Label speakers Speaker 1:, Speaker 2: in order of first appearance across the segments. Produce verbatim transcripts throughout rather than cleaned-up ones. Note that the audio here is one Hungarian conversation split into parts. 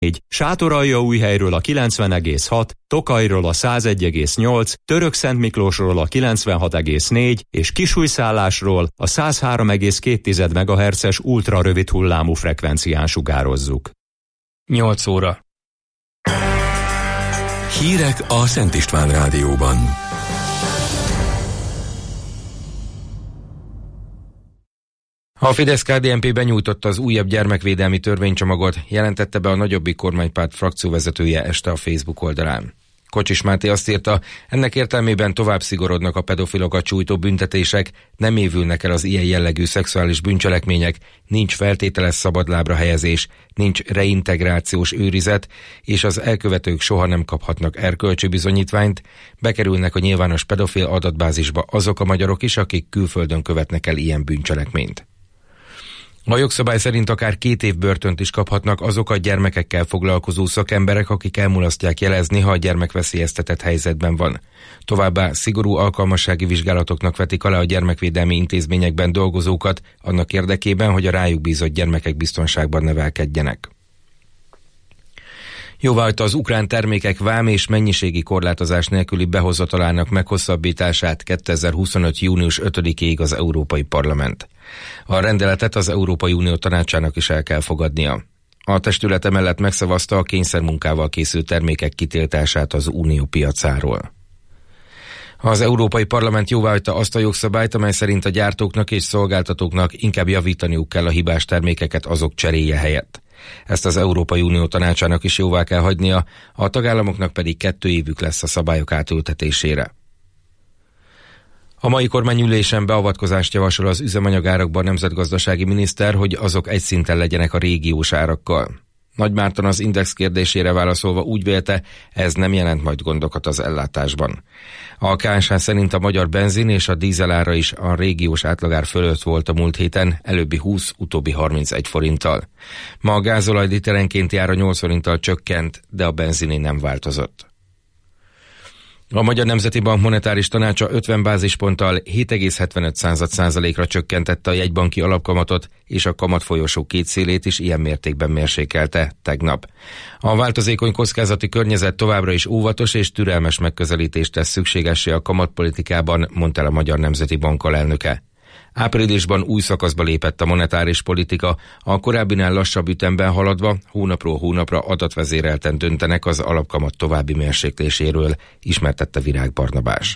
Speaker 1: Sátoraljaújhelyről a kilencven egész hat, Tokajról a száz egy egész nyolc, Törökszentmiklósról a kilencvenhat egész négy és Kisújszállásról a száz három egész két megahertzes ultrarövid hullámú frekvencián sugározzuk.
Speaker 2: nyolc óra.
Speaker 3: Hírek a Szent István Rádióban.
Speaker 2: A Fidesz-ká dé en pé benyújtotta az újabb gyermekvédelmi törvénycsomagot, jelentette be a nagyobbik kormánypárt frakcióvezetője este a Facebook oldalán. Kocsis Máté azt írta, ennek értelmében tovább szigorodnak a pedofilokat sújtó büntetések, nem évülnek el az ilyen jellegű szexuális bűncselekmények, nincs feltételes szabadlábra helyezés, nincs reintegrációs őrizet, és az elkövetők soha nem kaphatnak erkölcsi bizonyítványt, bekerülnek a nyilvános pedofil adatbázisba azok a magyarok is, akik külföldön követnek el ilyen bűncselekményt. A jogszabály szerint akár két év börtönt is kaphatnak azok a gyermekekkel foglalkozó szakemberek, akik elmulasztják jelezni, ha a gyermek veszélyeztetett helyzetben van. Továbbá szigorú alkalmassági vizsgálatoknak vetik alá a gyermekvédelmi intézményekben dolgozókat, annak érdekében, hogy a rájuk bízott gyermekek biztonságban nevelkedjenek. Jóváhagyta az ukrán termékek vám és mennyiségi korlátozás nélküli behozatalának meghosszabbítását kétezer-huszonöt. június ötödikéig az Európai Parlament. A rendeletet az Európai Unió tanácsának is el kell fogadnia. A testület emellett megszavazta a kényszermunkával készült termékek kitiltását az unió piacáról. Az Európai Parlament jóváhagyta azt a jogszabályt, amely szerint a gyártóknak és szolgáltatóknak inkább javítaniuk kell a hibás termékeket azok cseréje helyett. Ezt az Európai Unió tanácsának is jóvá kell hagynia, a tagállamoknak pedig kettő évük lesz a szabályok átültetésére. A mai kormányülésen beavatkozást javasol az üzemanyagárakban a nemzetgazdasági miniszter, hogy azok egy szinten legyenek a régiós árakkal. Nagy Márton az Index kérdésére válaszolva úgy vélte, ez nem jelent majd gondokat az ellátásban. A ká es há szerint a magyar benzin és a dízel ára is a régiós átlagár fölött volt a múlt héten, előbbi húsz, utóbbi harmincegy forinttal. Ma a gázolaj literenkénti ára nyolc forinttal csökkent, de a benziné nem változott. A Magyar Nemzeti Bank monetáris tanácsa ötven bázisponttal hét egész hetvenöt százalékra csökkentette a jegybanki alapkamatot, és a kamatfolyosó két szélét is ilyen mértékben mérsékelte tegnap. A változékony kockázati környezet továbbra is óvatos és türelmes megközelítést tesz szükségessé a kamatpolitikában, mondta el a Magyar Nemzeti Bank alelnöke. Áprilisban új szakaszba lépett a monetáris politika, a korábbinál lassabb ütemben haladva hónapról hónapra adatvezérelten döntenek az alapkamat további mérsékléséről, ismertette Virág Barnabás.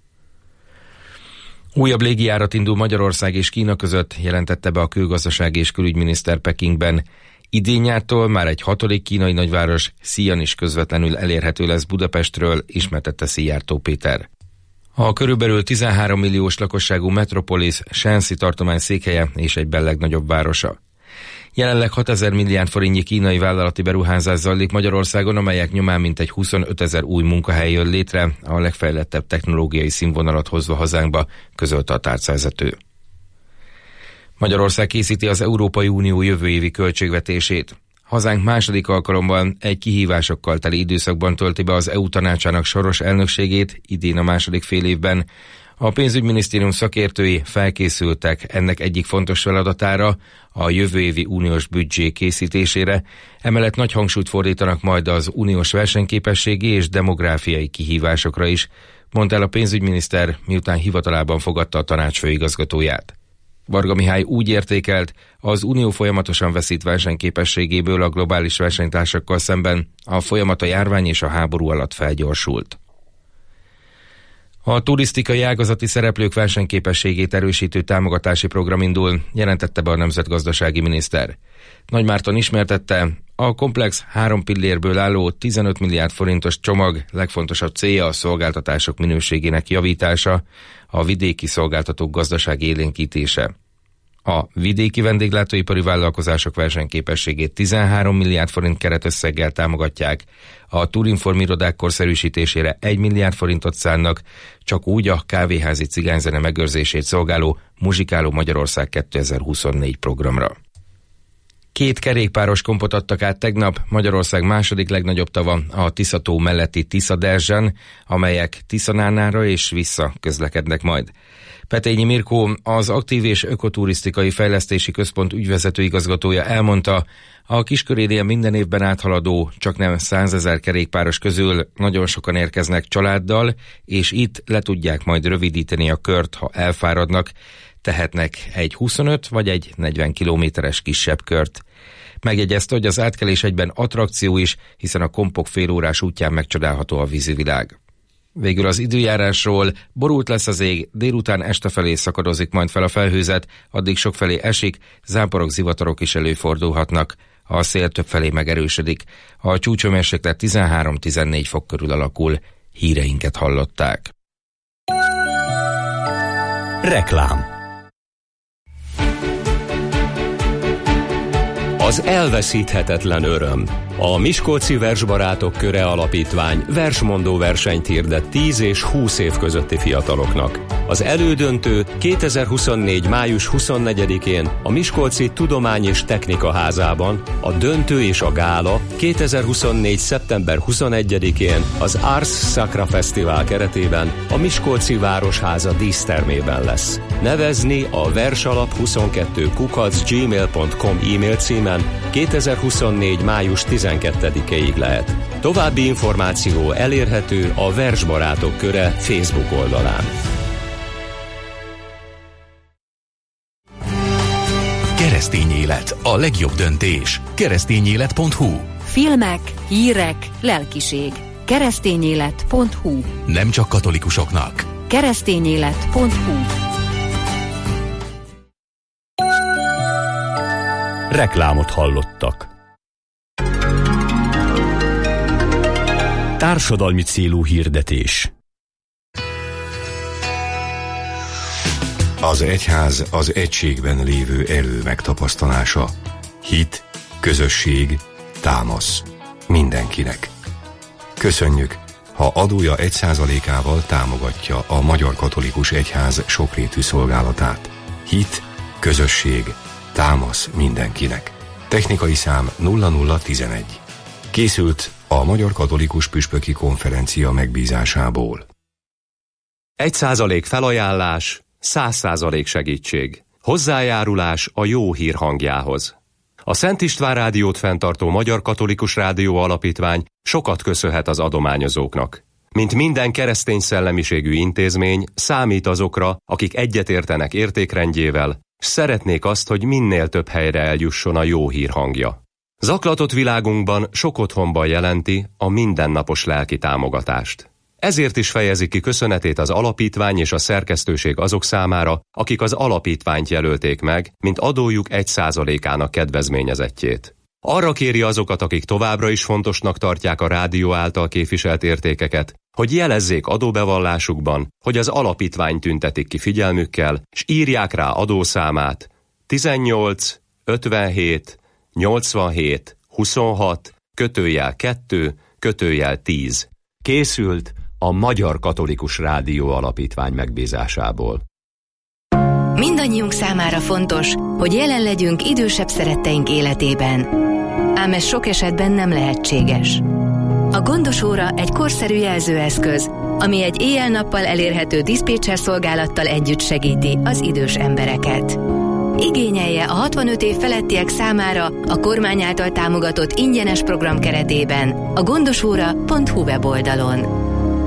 Speaker 2: Újabb légijárat indul Magyarország és Kína között, jelentette be a külgazdasági és külügyminiszter Pekingben. Idén nyártól már egy hatodik kínai nagyváros, Xi'an is közvetlenül elérhető lesz Budapestről, ismertette Szijjártó Péter. A körülbelül tizenhárom milliós lakosságú metropolis Shanxi tartomány székhelye és egyben legnagyobb városa. Jelenleg hatezer milliárd forintnyi kínai vállalati beruházás zajlik Magyarországon, amelyek nyomán mintegy huszonötezer új munkahely jön létre, a legfejlettebb technológiai színvonalat hozva hazánkba, közölte a tárcavezető. Magyarország készíti az Európai Unió jövő évi költségvetését. Hazánk második alkalommal egy kihívásokkal teli időszakban tölti be az é u tanácsának soros elnökségét, idén a második fél évben. A pénzügyminisztérium szakértői felkészültek ennek egyik fontos feladatára, a jövő évi uniós büdzsé készítésére, emellett nagy hangsúlyt fordítanak majd az uniós versenyképességi és demográfiai kihívásokra is, mondta el a pénzügyminiszter, miután hivatalában fogadta a tanács főigazgatóját. Varga Mihály úgy értékelt, az unió folyamatosan veszít versenyképességéből a globális versenytársakkal szemben, a folyamat a járvány és a háború alatt felgyorsult. A turisztikai ágazati szereplők versenyképességét erősítő támogatási program indul, jelentette be a nemzetgazdasági miniszter. Nagy Márton ismertette, a komplex három pillérből álló tizenöt milliárd forintos csomag legfontosabb célja a szolgáltatások minőségének javítása, a vidéki szolgáltatók gazdasági élénkítése. A vidéki vendéglátóipari vállalkozások versenyképességét tizenhárom milliárd forint keretösszeggel támogatják, a Turinform irodák korszerűsítésére egy milliárd forintot szánnak, csak úgy a kávéházi cigányzene megőrzését szolgáló Muzsikáló Magyarország kétezer-huszonnégy programra. Két kerékpáros kompot adtak át tegnap Magyarország második legnagyobb tava, a Tisza-tó melletti Tiszaderzsen, amelyek Tiszanánára és vissza közlekednek majd. Petényi Mirkó, az Aktív és Ökoturisztikai Fejlesztési Központ ügyvezető igazgatója elmondta, a Kiskörédén minden évben áthaladó, csaknem százezer kerékpáros közül nagyon sokan érkeznek családdal, és itt le tudják majd rövidíteni a kört, ha elfáradnak, tehetnek egy huszonöt vagy egy negyven kilométeres kisebb kört. Megjegyezte, hogy az átkelés egyben attrakció is, hiszen a kompok félórás útján megcsodálható a vízivilág. Végül az időjárásról: borult lesz az ég, délután este felé szakadozik majd fel a felhőzet, addig sokfelé esik, záporok, zivatarok is előfordulhatnak. A szél többfelé megerősödik. A csúcshőmérséklet tizenhárom-tizennégy fok körül alakul. Híreinket hallották.
Speaker 3: Reklám. Az elveszíthetetlen öröm. A Miskolci Versbarátok Köre Alapítvány versmondó versenyt hirdet tíz és húsz év közötti fiataloknak. Az elődöntő kétezer-huszonnégy. május huszonnegyedikén a Miskolci Tudomány és Technika Házában, a döntő és a gála kétezer-huszonnégy. szeptember huszonegyedikén az Ars Sacra Fesztivál keretében a Miskolci Városháza dísztermében lesz. Nevezni a versalap huszonkettő kukac gmail pont com e-mail címen kétezer-huszonnégy. május tizenkettedikéig lehet. További információ elérhető a Versbarátok Köre Facebook oldalán.
Speaker 4: Keresztény élet, a legjobb döntés. keresztényélet pont hu.
Speaker 5: Filmek, hírek, lelkiség. keresztényélet pont hu.
Speaker 4: Nem csak katolikusoknak.
Speaker 5: keresztényélet pont hu.
Speaker 3: Reklámot hallottak. Társadalmi célú hirdetés.
Speaker 6: Az egyház az egységben lévő erő megtapasztalása. Hit, közösség, támasz. Mindenkinek. Köszönjük, ha adója egy százalékával támogatja a Magyar Katolikus Egyház sokrétű szolgálatát. Hit, közösség, támasz mindenkinek. Technikai szám nulla nulla tizenegy. Készült a Magyar Katolikus Püspöki Konferencia megbízásából.
Speaker 1: Egy százalék felajánlás, száz százalék segítség. Hozzájárulás a jó hír hangjához. A Szent István Rádiót fenntartó Magyar Katolikus Rádió Alapítvány sokat köszönhet az adományozóknak. Mint minden keresztény szellemiségű intézmény, számít azokra, akik egyetértenek értékrendjével, s szeretnék azt, hogy minél több helyre eljusson a jó hír hangja. Zaklatott világunkban sok otthonban jelenti a mindennapos lelki támogatást. Ezért is fejezi ki köszönetét az alapítvány és a szerkesztőség azok számára, akik az alapítványt jelölték meg, mint adójuk egy százalékának kedvezményezettjét. Arra kéri azokat, akik továbbra is fontosnak tartják a rádió által képviselt értékeket, hogy jelezzék adóbevallásukban, hogy az alapítvány tüntetik ki figyelmükkel, és írják rá adószámát tizennyolc ötvenhét nyolcvanhét huszonhat kötőjel kettő kötőjel tíz. Készült a Magyar Katolikus Rádió Alapítvány megbízásából.
Speaker 5: Mindannyiunk számára fontos, hogy jelen legyünk idősebb szeretteink életében. Ám ez sok esetben nem lehetséges. A gondos óra egy korszerű jelzőeszköz, ami egy éjjel-nappal elérhető diszpécser szolgálattal együtt segíti az idős embereket. Igényelje a hatvanöt év felettiek számára a kormány által támogatott ingyenes program keretében a gondosóra pont hu weboldalon.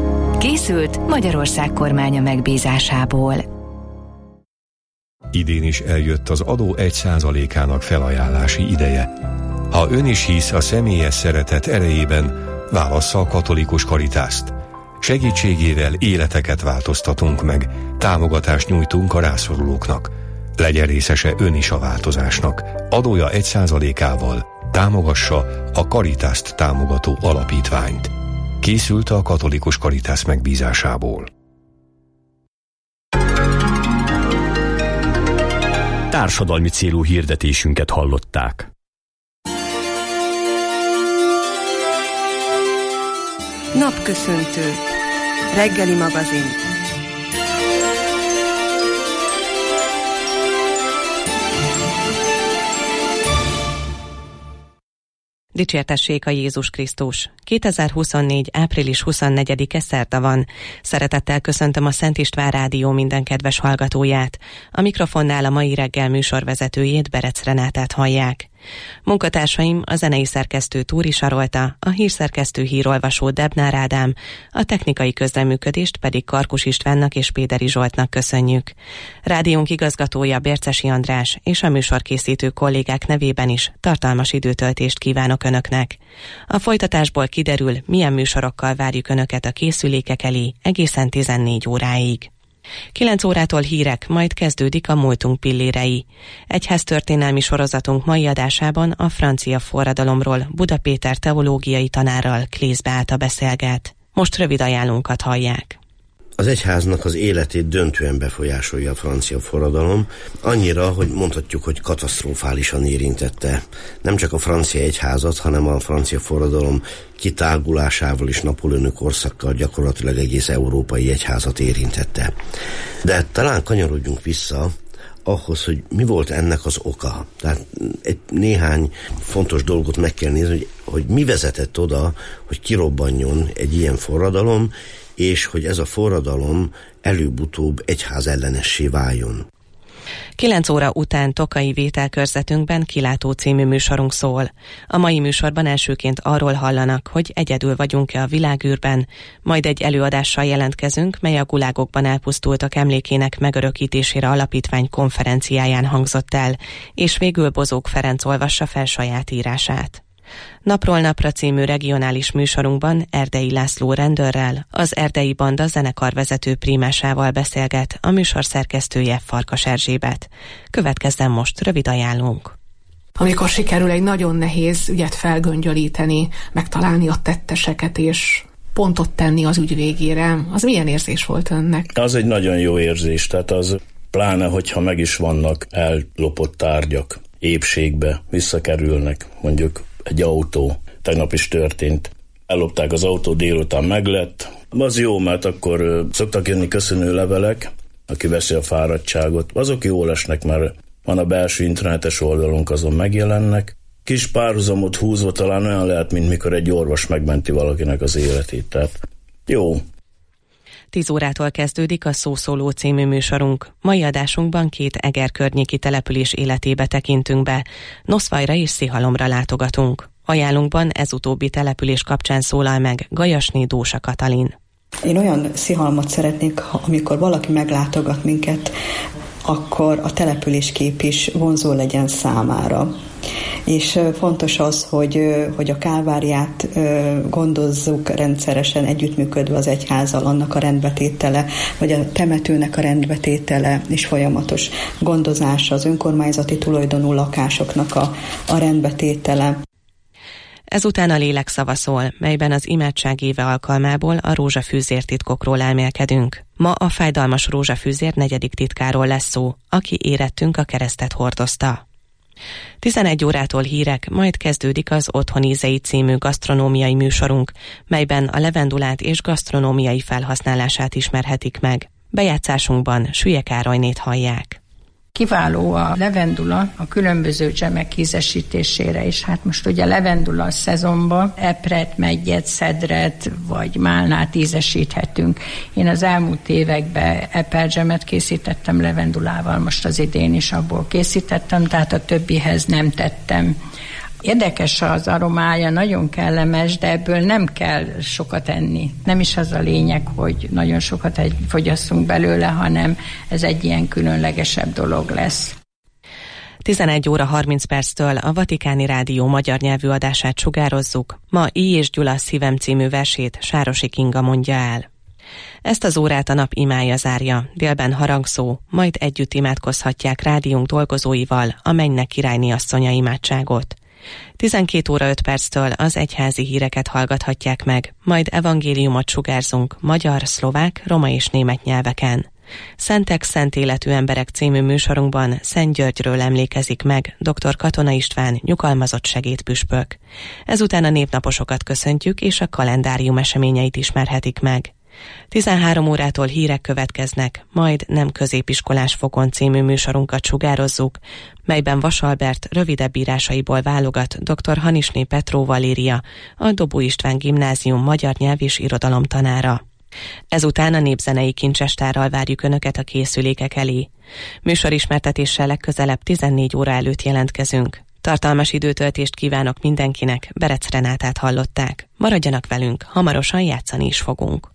Speaker 5: Készült Magyarország kormánya megbízásából.
Speaker 6: Idén is eljött az adó egy százalékának felajánlási ideje. Ha ön is hisz a személyes szeretet erejében, válassza a katolikus Karitást. Segítségével életeket változtatunk meg, támogatást nyújtunk a rászorulóknak. Legyen részese ön is a változásnak. Adója egy százalékával támogassa a Karitást támogató alapítványt. Készült a katolikus Karitász megbízásából.
Speaker 3: Társadalmi célú hirdetésünket hallották.
Speaker 7: Napköszöntő. Reggeli magazin.
Speaker 8: Dicsértessék a Jézus Krisztus! kétezer-huszonnégy. április huszonnegyedike szerda van. Szeretettel köszöntöm a Szent István Rádió minden kedves hallgatóját. A mikrofonnál a mai reggel műsorvezetőjét, Berec Renátát hallják. Munkatársaim a zenei szerkesztő Túri Sarolta, a hírszerkesztő hírolvasó Debnár Ádám, a technikai közreműködést pedig Karkus Istvánnak és Péderi Zsoltnak köszönjük. Rádiónk igazgatója Bércesi András és a műsorkészítő kollégák nevében is tartalmas időtöltést kívánok Önöknek. A folytatásból kiderül, milyen műsorokkal várjuk Önöket a készülékek elé egészen tizennégy óráig. kilenc órától hírek, majd kezdődik a múltunk pillérei. Egyháztörténelmi sorozatunk mai adásában a francia forradalomról Buda Péter teológiai tanárral, Klész Beáta beszélget. Most rövid ajánlónkat hallják.
Speaker 9: Az egyháznak az életét döntően befolyásolja a francia forradalom, annyira, hogy mondhatjuk, hogy katasztrofálisan érintette nem csak a francia egyházat, hanem a francia forradalom kitágulásával és Napóleoni korszakkal gyakorlatilag egész európai egyházat érintette. De talán kanyarodjunk vissza ahhoz, hogy mi volt ennek az oka. Tehát egy néhány fontos dolgot meg kell nézni, hogy, hogy mi vezetett oda, hogy kirobbanjon egy ilyen forradalom, és hogy ez a forradalom előbb-utóbb egyház ellenessé váljon.
Speaker 8: kilenc óra után Tokai vételkörzetünkben Kilátó című műsorunk szól. A mai műsorban elsőként arról hallanak, hogy egyedül vagyunk-e a világűrben, majd egy előadással jelentkezünk, mely a gulágokban elpusztultak emlékének megörökítésére alapítvány konferenciáján hangzott el, és végül Bozók Ferenc olvassa fel saját írását. Napról napra című regionális műsorunkban Erdei László rendőrrel, az Erdei Banda zenekarvezető prímásával beszélget, a műsor szerkesztője Farkas Erzsébet. Következzen most rövid ajánlónk.
Speaker 10: Amikor sikerül egy nagyon nehéz ügyet felgöngyölíteni, megtalálni a tetteseket és pontot tenni az ügy végére, az milyen érzés volt önnek?
Speaker 11: Az egy nagyon jó érzés, tehát az pláne, hogyha meg is vannak ellopott tárgyak, épségbe visszakerülnek, mondjuk egy autó, tegnap is történt. Ellopták az autó, délután meglett. Az jó, mert akkor ö, szoktak jönni köszönő levelek, aki veszi a fáradtságot. Azok jól esnek, mert van a belső internetes oldalunk, azon megjelennek. Kis párhuzamot húzva talán olyan lehet, mint mikor egy orvos megmenti valakinek az életét. Tehát jó.
Speaker 8: tíz órától kezdődik a Szószóló című műsorunk. Mai adásunkban két Eger környéki település életébe tekintünk be. Noszvajra és Szihalomra látogatunk. Ajánlunkban ez utóbbi település kapcsán szólal meg Gajasné Dósa Katalin.
Speaker 12: Én olyan Szihalmot szeretnék, amikor valaki meglátogat minket, akkor a településkép is vonzó legyen számára. És fontos az, hogy, hogy a Kálváriát gondozzuk rendszeresen együttműködve az egyházzal, annak a rendbetétele, vagy a temetőnek a rendbetétele és folyamatos gondozása, az önkormányzati tulajdonú lakásoknak a, a rendbetétele.
Speaker 8: Ezután a lélek szava szól, melyben az imádság éve alkalmából a rózsafűzér titkokról elmélkedünk. Ma a fájdalmas rózsafűzér negyedik titkáról lesz szó, aki érettünk a keresztet hordozta. tizenegy órától hírek, majd kezdődik az Otthon ízei című gasztronómiai műsorunk, melyben a levendulát és gasztronómiai felhasználását ismerhetik meg. Bejátszásunkban Sülye Károlynét hallják.
Speaker 13: Kiváló a levendula a különböző dzsemek ízesítésére is. Hát most ugye levendula a szezonban epret, meggyet, szedret vagy málnát ízesíthetünk. Én az elmúlt években epeldzsemet készítettem levendulával, most az idén is abból készítettem, tehát a többihez nem tettem. Érdekes az aromája, nagyon kellemes, de ebből nem kell sokat enni. Nem is az a lényeg, hogy nagyon sokat fogyasszunk belőle, hanem ez egy ilyen különlegesebb dolog lesz.
Speaker 8: tizenegy óra harminc perctől a Vatikáni Rádió magyar nyelvű adását sugározzuk. Ma I. és Gyula Szívem című versét Sárosi Kinga mondja el. Ezt az órát a nap imája zárja, délben harangszó, majd együtt imádkozhatják rádiónk dolgozóival a Mennynek királyné asszonya imádságot. tizenkét óra öt perctől az egyházi híreket hallgathatják meg, majd evangéliumot sugárzunk magyar, szlovák, roma és német nyelveken. Szentek, szent életű emberek című műsorunkban Szent Györgyről emlékezik meg dr. Katona István, nyugalmazott segédpüspök. Ezután a névnaposokat köszöntjük, és a kalendárium eseményeit ismerhetik meg. tizenhárom órától hírek következnek, majd Nem középiskolás fokon című műsorunkat sugározzuk, melyben Vasalbert rövidebb írásaiból válogat dr. Hanisné Petró Valéria, a Dobó István Gimnázium magyar nyelv és irodalom tanára. Ezután a népzenei kincsestárral várjuk Önöket a készülékek elé. Műsorismertetéssel legközelebb tizennégy óra előtt jelentkezünk. Tartalmas időtöltést kívánok mindenkinek, Berec Renátát hallották. Maradjanak velünk, hamarosan játszani is fogunk.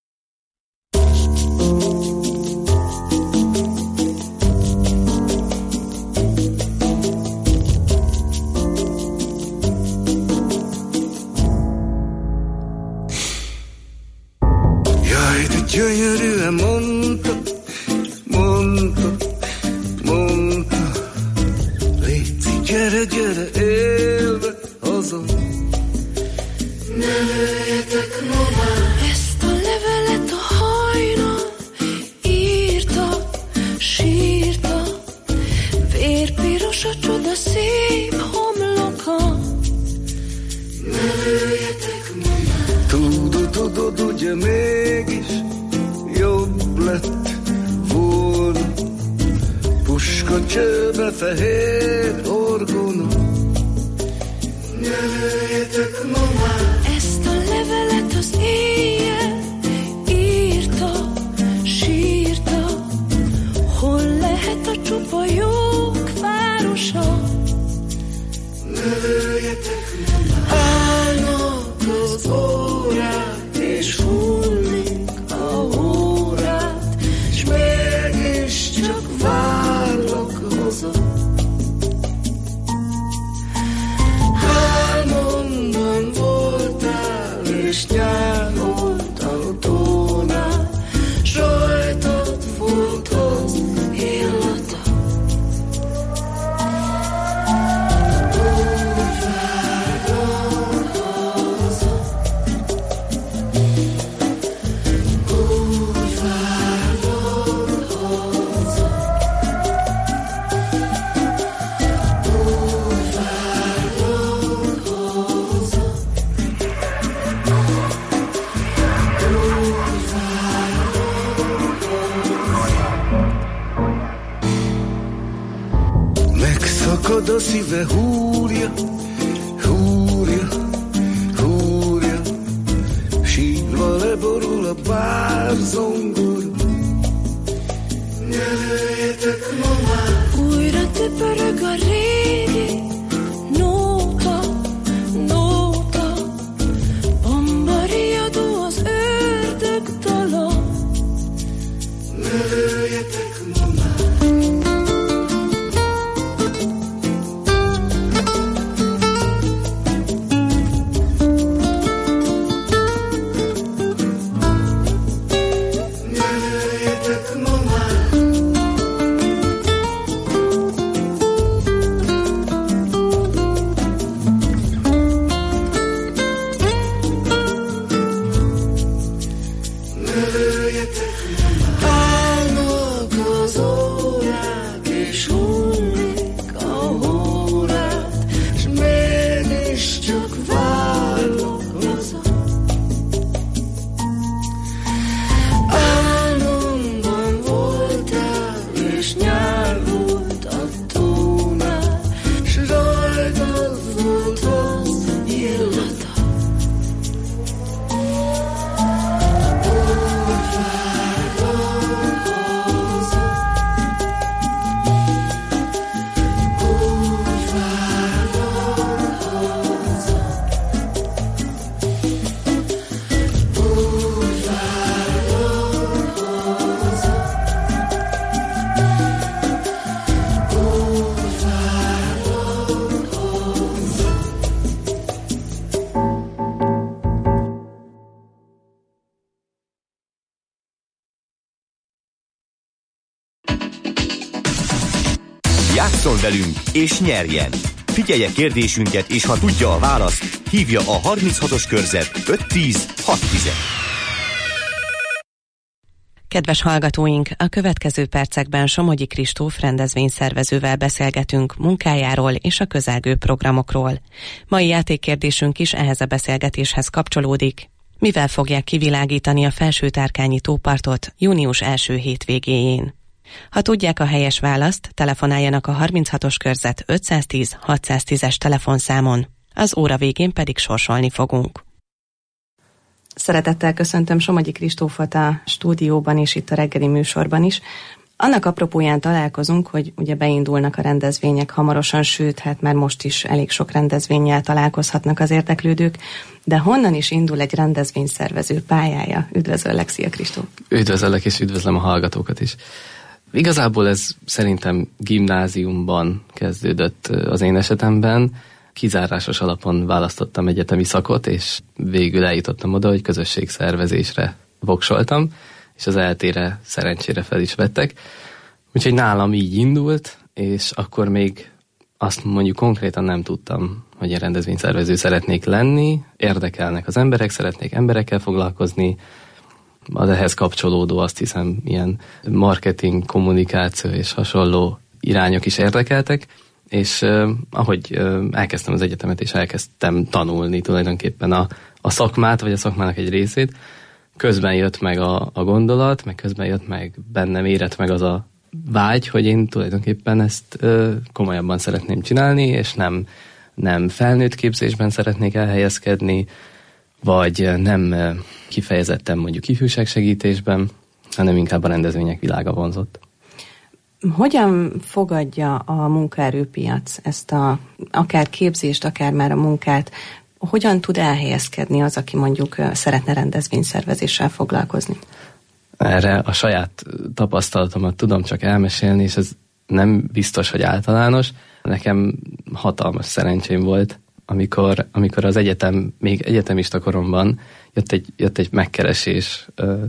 Speaker 14: Jaj, de gyönyörűen mondta, mondta, mondta, léci, gyere, gyere, élve haza.
Speaker 15: Ne lőjetek ma már, ezt a levelet a hajnal írta, sírta, vérpiros a csoda szép homloka. Ne lőjetek ma már.
Speaker 14: Tudod, tudod, ugye mégis jobb lett volna, puska csőbe fehér orgona.
Speaker 15: Ne lőjetek ma már, ezt a levelet az éjjel írta, sírta, hol lehet a csupa jók városa.
Speaker 14: Ne lőjetek ma már. Állnak az órák, és hullik a órát, s mégis csak várlak haza. Álmomban voltál, és nyároltál a tónál, s rajtad volt az illata. Úgy várlak haza, úgy várlak haza, úgy várlak haza, megszakad a szíve, húrja, húrja, húrja, sírva leborul a bárzongora. Ne lőjetek ma már.
Speaker 15: Újra tüpörög a régi nóta, nóta, bombariadó az ördög dala.
Speaker 14: Ne lőjetek ma már. Ne lőjetek ma már. Ne lőjetek ma már. Állnak az órák, és hullik a órát, s mégis csak várlak haza. Álmomban voltál, és nyár volt a tónál, s rajtad volt az illata. Úgy várlak haza, úgy várlak haza, úgy várlak haza, úgy várlak haza.
Speaker 16: Játsszon velünk és nyerjen! Figyelje kérdésünket, és ha tudja a választ, hívja a harminchatos körzet öt tíz hat tíz.
Speaker 8: Kedves hallgatóink, a következő percekben Somogyi Kristóf rendezvényszervezővel beszélgetünk munkájáról és a közelgő programokról. Mai játékkérdésünk is ehhez a beszélgetéshez kapcsolódik. Mivel fogják kivilágítani a Felső-Tárkányi tópartot június első hétvégéjén? Ha tudják a helyes választ, telefonáljanak a harminchatos körzet ötszáztíz hatszáztízes telefonszámon. Az óra végén pedig sorsolni fogunk. Szeretettel köszöntöm Somogyi Kristófot a stúdióban és itt a reggeli műsorban is. Annak apropóján találkozunk, hogy ugye beindulnak a rendezvények hamarosan, sőt, hát már most is elég sok rendezvénnyel találkozhatnak az érdeklődők, de honnan is indul egy rendezvényszervező pályája? Üdvözöllek, szia Kristóf!
Speaker 17: Üdvözöllek, és üdvözlöm a hallgatókat is. Igazából ez szerintem gimnáziumban kezdődött az én esetemben. Kizárásos alapon választottam egyetemi szakot, és végül eljutottam oda, hogy közösségszervezésre voksoltam, és az é el té-re szerencsére fel is vettek. Úgyhogy nálam így indult, és akkor még azt mondjuk konkrétan nem tudtam, hogy egy rendezvényszervező szeretnék lenni, érdekelnek az emberek, szeretnék emberekkel foglalkozni, az ehhez kapcsolódó, azt hiszem, ilyen marketing, kommunikáció és hasonló irányok is érdekeltek, és uh, ahogy uh, elkezdtem az egyetemet, és elkezdtem tanulni tulajdonképpen a, a szakmát, vagy a szakmának egy részét, közben jött meg a, a gondolat, meg közben jött meg bennem, érett meg az a vágy, hogy én tulajdonképpen ezt uh, komolyabban szeretném csinálni, és nem, nem felnőtt képzésben szeretnék elhelyezkedni, vagy nem uh, kifejezetten mondjuk ifjúságsegítésben, hanem inkább a rendezvények világa vonzott.
Speaker 8: Hogyan fogadja a munkaerőpiac ezt a akár képzést, akár már a munkát? Hogyan tud elhelyezkedni az, aki mondjuk szeretne rendezvényszervezéssel foglalkozni?
Speaker 17: Erre a saját tapasztalatomat tudom csak elmesélni, és ez nem biztos, hogy általános. Nekem hatalmas szerencsém volt, amikor, amikor az egyetem, még egyetemista koromban jött egy, jött egy megkeresés ö,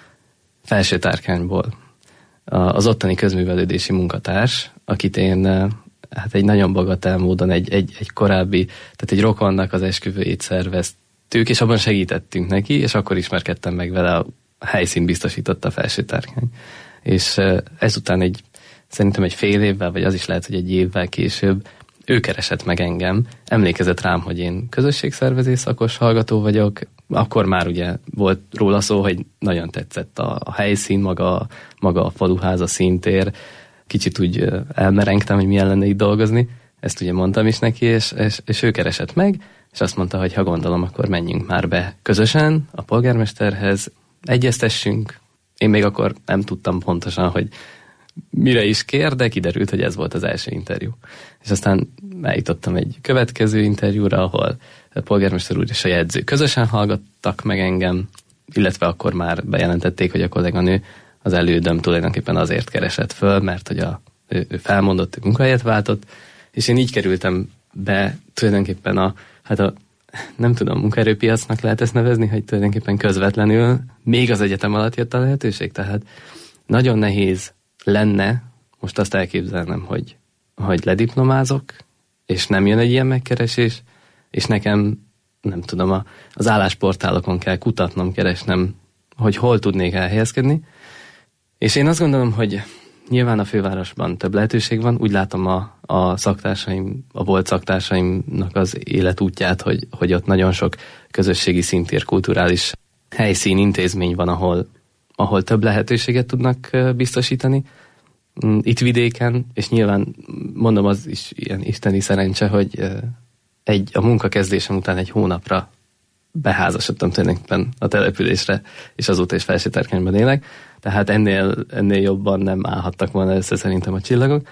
Speaker 17: Felső-Tárkányból. Az ottani közművelődési munkatárs, akit én hát egy nagyon bagatel módon egy, egy, egy korábbi, tehát egy rokonnak az esküvőjét szerveztük, és abban segítettünk neki, és akkor ismerkedtem meg vele, a helyszínt biztosította a Felső-Tárkány. És ezután egy, szerintem egy fél évvel, vagy az is lehet, hogy egy évvel később ő keresett meg engem, emlékezett rám, hogy én közösségszervezés szakos hallgató vagyok, akkor már ugye volt róla szó, hogy nagyon tetszett a, a helyszín, maga, maga a faluház, a színtér, kicsit úgy elmerengtem, hogy milyen lenne itt dolgozni, ezt ugye mondtam is neki, és, és, és ő keresett meg, és azt mondta, hogy ha gondolom, akkor menjünk már be közösen a polgármesterhez, egyeztessünk. Én még akkor nem tudtam pontosan, hogy mire is kér, de kiderült, hogy ez volt az első interjú. És aztán eljutottam egy következő interjúra, ahol a polgármester úr és a jegyző közösen hallgattak meg engem, illetve akkor már bejelentették, hogy a kolléganő, az elődöm tulajdonképpen azért keresett föl, mert hogy a, ő, ő felmondott, hogy munkahelyet váltott, és én így kerültem be tulajdonképpen a, hát a, nem tudom, munkaerőpiacnak lehet ezt nevezni, hogy tulajdonképpen közvetlenül még az egyetem alatt jött a lehetőség, tehát nagyon nehéz lenne most azt elképzelnem, hogy, hogy lediplomázok, és nem jön egy ilyen megkeresés, és nekem, nem tudom, a, az állásportálokon kell kutatnom, keresnem, hogy hol tudnék elhelyezkedni. És én azt gondolom, hogy nyilván a fővárosban több lehetőség van, úgy látom a, a szaktársaim, a volt szaktársaimnak az életútját, hogy, hogy ott nagyon sok közösségi szintér, kulturális helyszín, intézmény van, ahol, ahol több lehetőséget tudnak biztosítani. Itt vidéken, és nyilván mondom, az is ilyen isteni szerencse, hogy egy, a munkakezdésem után egy hónapra beházasodtam tulajdonképpen a településre, és azóta is Felső-Tárkányban élek, tehát ennél, ennél jobban nem állhattak volna össze szerintem a csillagok.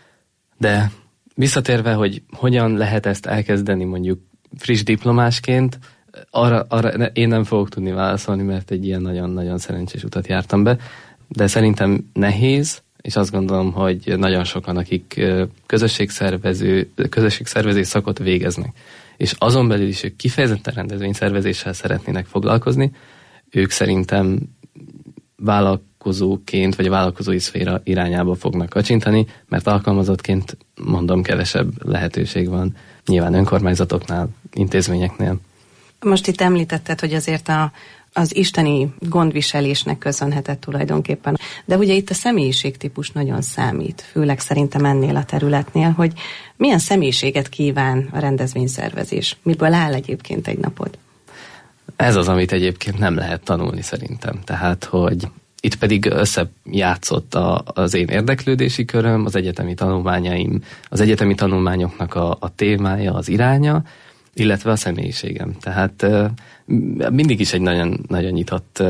Speaker 17: De visszatérve, hogy hogyan lehet ezt elkezdeni mondjuk friss diplomásként, arra, arra én nem fogok tudni válaszolni, mert egy ilyen nagyon-nagyon szerencsés utat jártam be, de szerintem nehéz, és azt gondolom, hogy nagyon sokan, akik közösségszervező, közösségszervezés szakot végeznek, és azon belül is ők kifejezetten rendezvényszervezéssel szeretnének foglalkozni, ők szerintem vállalkozóként, vagy a vállalkozói szféra irányába fognak kacsintani, mert alkalmazottként, mondom, kevesebb lehetőség van nyilván önkormányzatoknál, intézményeknél.
Speaker 8: Most itt említetted, hogy azért a, az isteni gondviselésnek köszönhetett tulajdonképpen. De ugye itt a személyiségtípus nagyon számít, főleg szerintem ennél a területnél, hogy milyen személyiséget kíván a rendezvényszervezés? Miből áll egyébként egy napod?
Speaker 17: Ez az, amit egyébként nem lehet tanulni szerintem. Tehát, hogy itt pedig összejátszott a, az én érdeklődési köröm, az egyetemi tanulmányaim, az egyetemi tanulmányoknak a, a témája, az iránya, illetve a személyiségem. Tehát mindig is egy nagyon, nagyon nyitott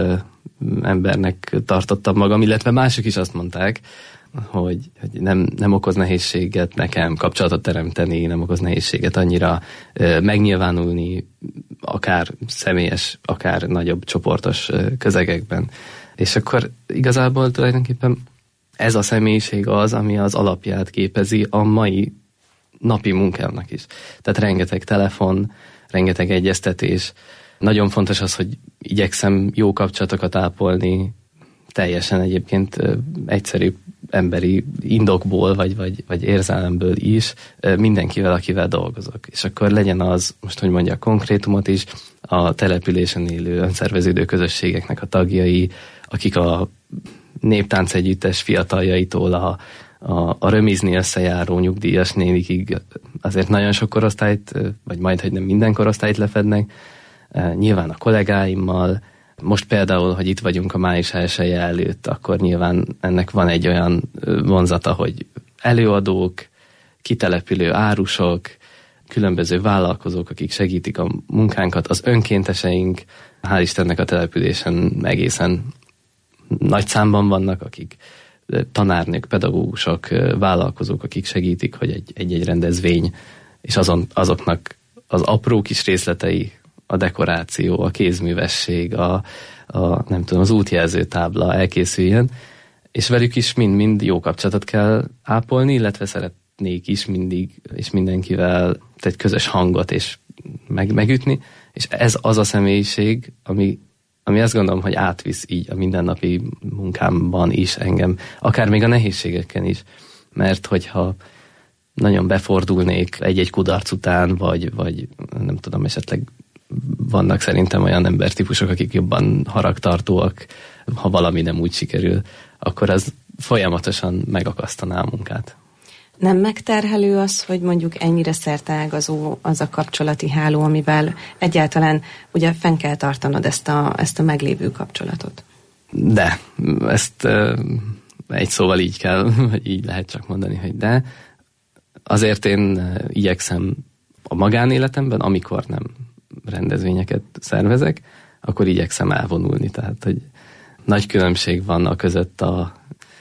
Speaker 17: embernek tartottam magam, illetve mások is azt mondták, hogy, hogy nem, nem okoz nehézséget nekem kapcsolatot teremteni, nem okoz nehézséget annyira megnyilvánulni, akár személyes, akár nagyobb csoportos közegekben. És akkor igazából tulajdonképpen ez a személyiség az, ami az alapját képezi a mai napi munkámnak is. Tehát rengeteg telefon, rengeteg egyeztetés. Nagyon fontos az, hogy igyekszem jó kapcsolatokat ápolni, teljesen egyébként egyszerű emberi indokból, vagy, vagy, vagy érzelemből is, mindenkivel, akivel dolgozok. És akkor legyen az, most hogy mondjak konkrétumot is, a településen élő önszerveződő közösségeknek a tagjai, akik a néptánc együttes fiataljaitól a, a, a römizni összejáró nyugdíjas nénikig azért nagyon sok korosztályt, vagy majd, hogy nem minden korosztályt lefednek, nyilván a kollégáimmal. Most például, hogy itt vagyunk a május elseje előtt, akkor nyilván ennek van egy olyan vonzata, hogy előadók, kitelepülő árusok, különböző vállalkozók, akik segítik a munkánkat, az önkénteseink, hál' Istennek a településen egészen nagy számban vannak, akik tanárnők, pedagógusok, vállalkozók, akik segítik, hogy egy, egy-egy rendezvény, és azon, azoknak az apró kis részletei, a dekoráció, a kézművesség, a, a nem tudom, az útjelző tábla elkészüljen, és velük is mind-mind jó kapcsolatot kell ápolni, illetve szeretnék is mindig, és mindenkivel egy közös hangot és meg, megütni, és ez az a személyiség, ami, ami azt gondolom, hogy átvisz így a mindennapi munkámban is engem, akár még a nehézségeken is, mert hogyha nagyon befordulnék egy-egy kudarc után, vagy, vagy nem tudom, esetleg vannak szerintem olyan embertípusok, akik jobban haragtartóak, ha valami nem úgy sikerül, akkor az folyamatosan megakasztaná a munkát.
Speaker 8: Nem megterhelő az, hogy mondjuk ennyire szerteágazó az a kapcsolati háló, amivel egyáltalán ugye fenn kell tartanod ezt a, ezt a meglévő kapcsolatot?
Speaker 17: De, ezt uh, egy szóval így kell, vagy így lehet csak mondani, hogy de. Azért én uh, igyekszem a magánéletemben, amikor nem rendezvényeket szervezek, akkor igyekszem elvonulni. Tehát, hogy nagy különbség van a között a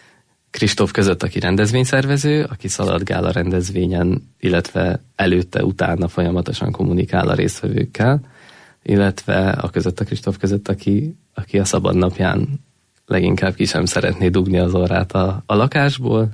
Speaker 17: Kristóf között, aki rendezvényszervező, aki szaladgál a rendezvényen, illetve előtte, utána folyamatosan kommunikál a résztvevőkkel, illetve a között a Kristóf között, aki, aki a szabad napján leginkább ki sem szeretné dugni az orrát a, a lakásból,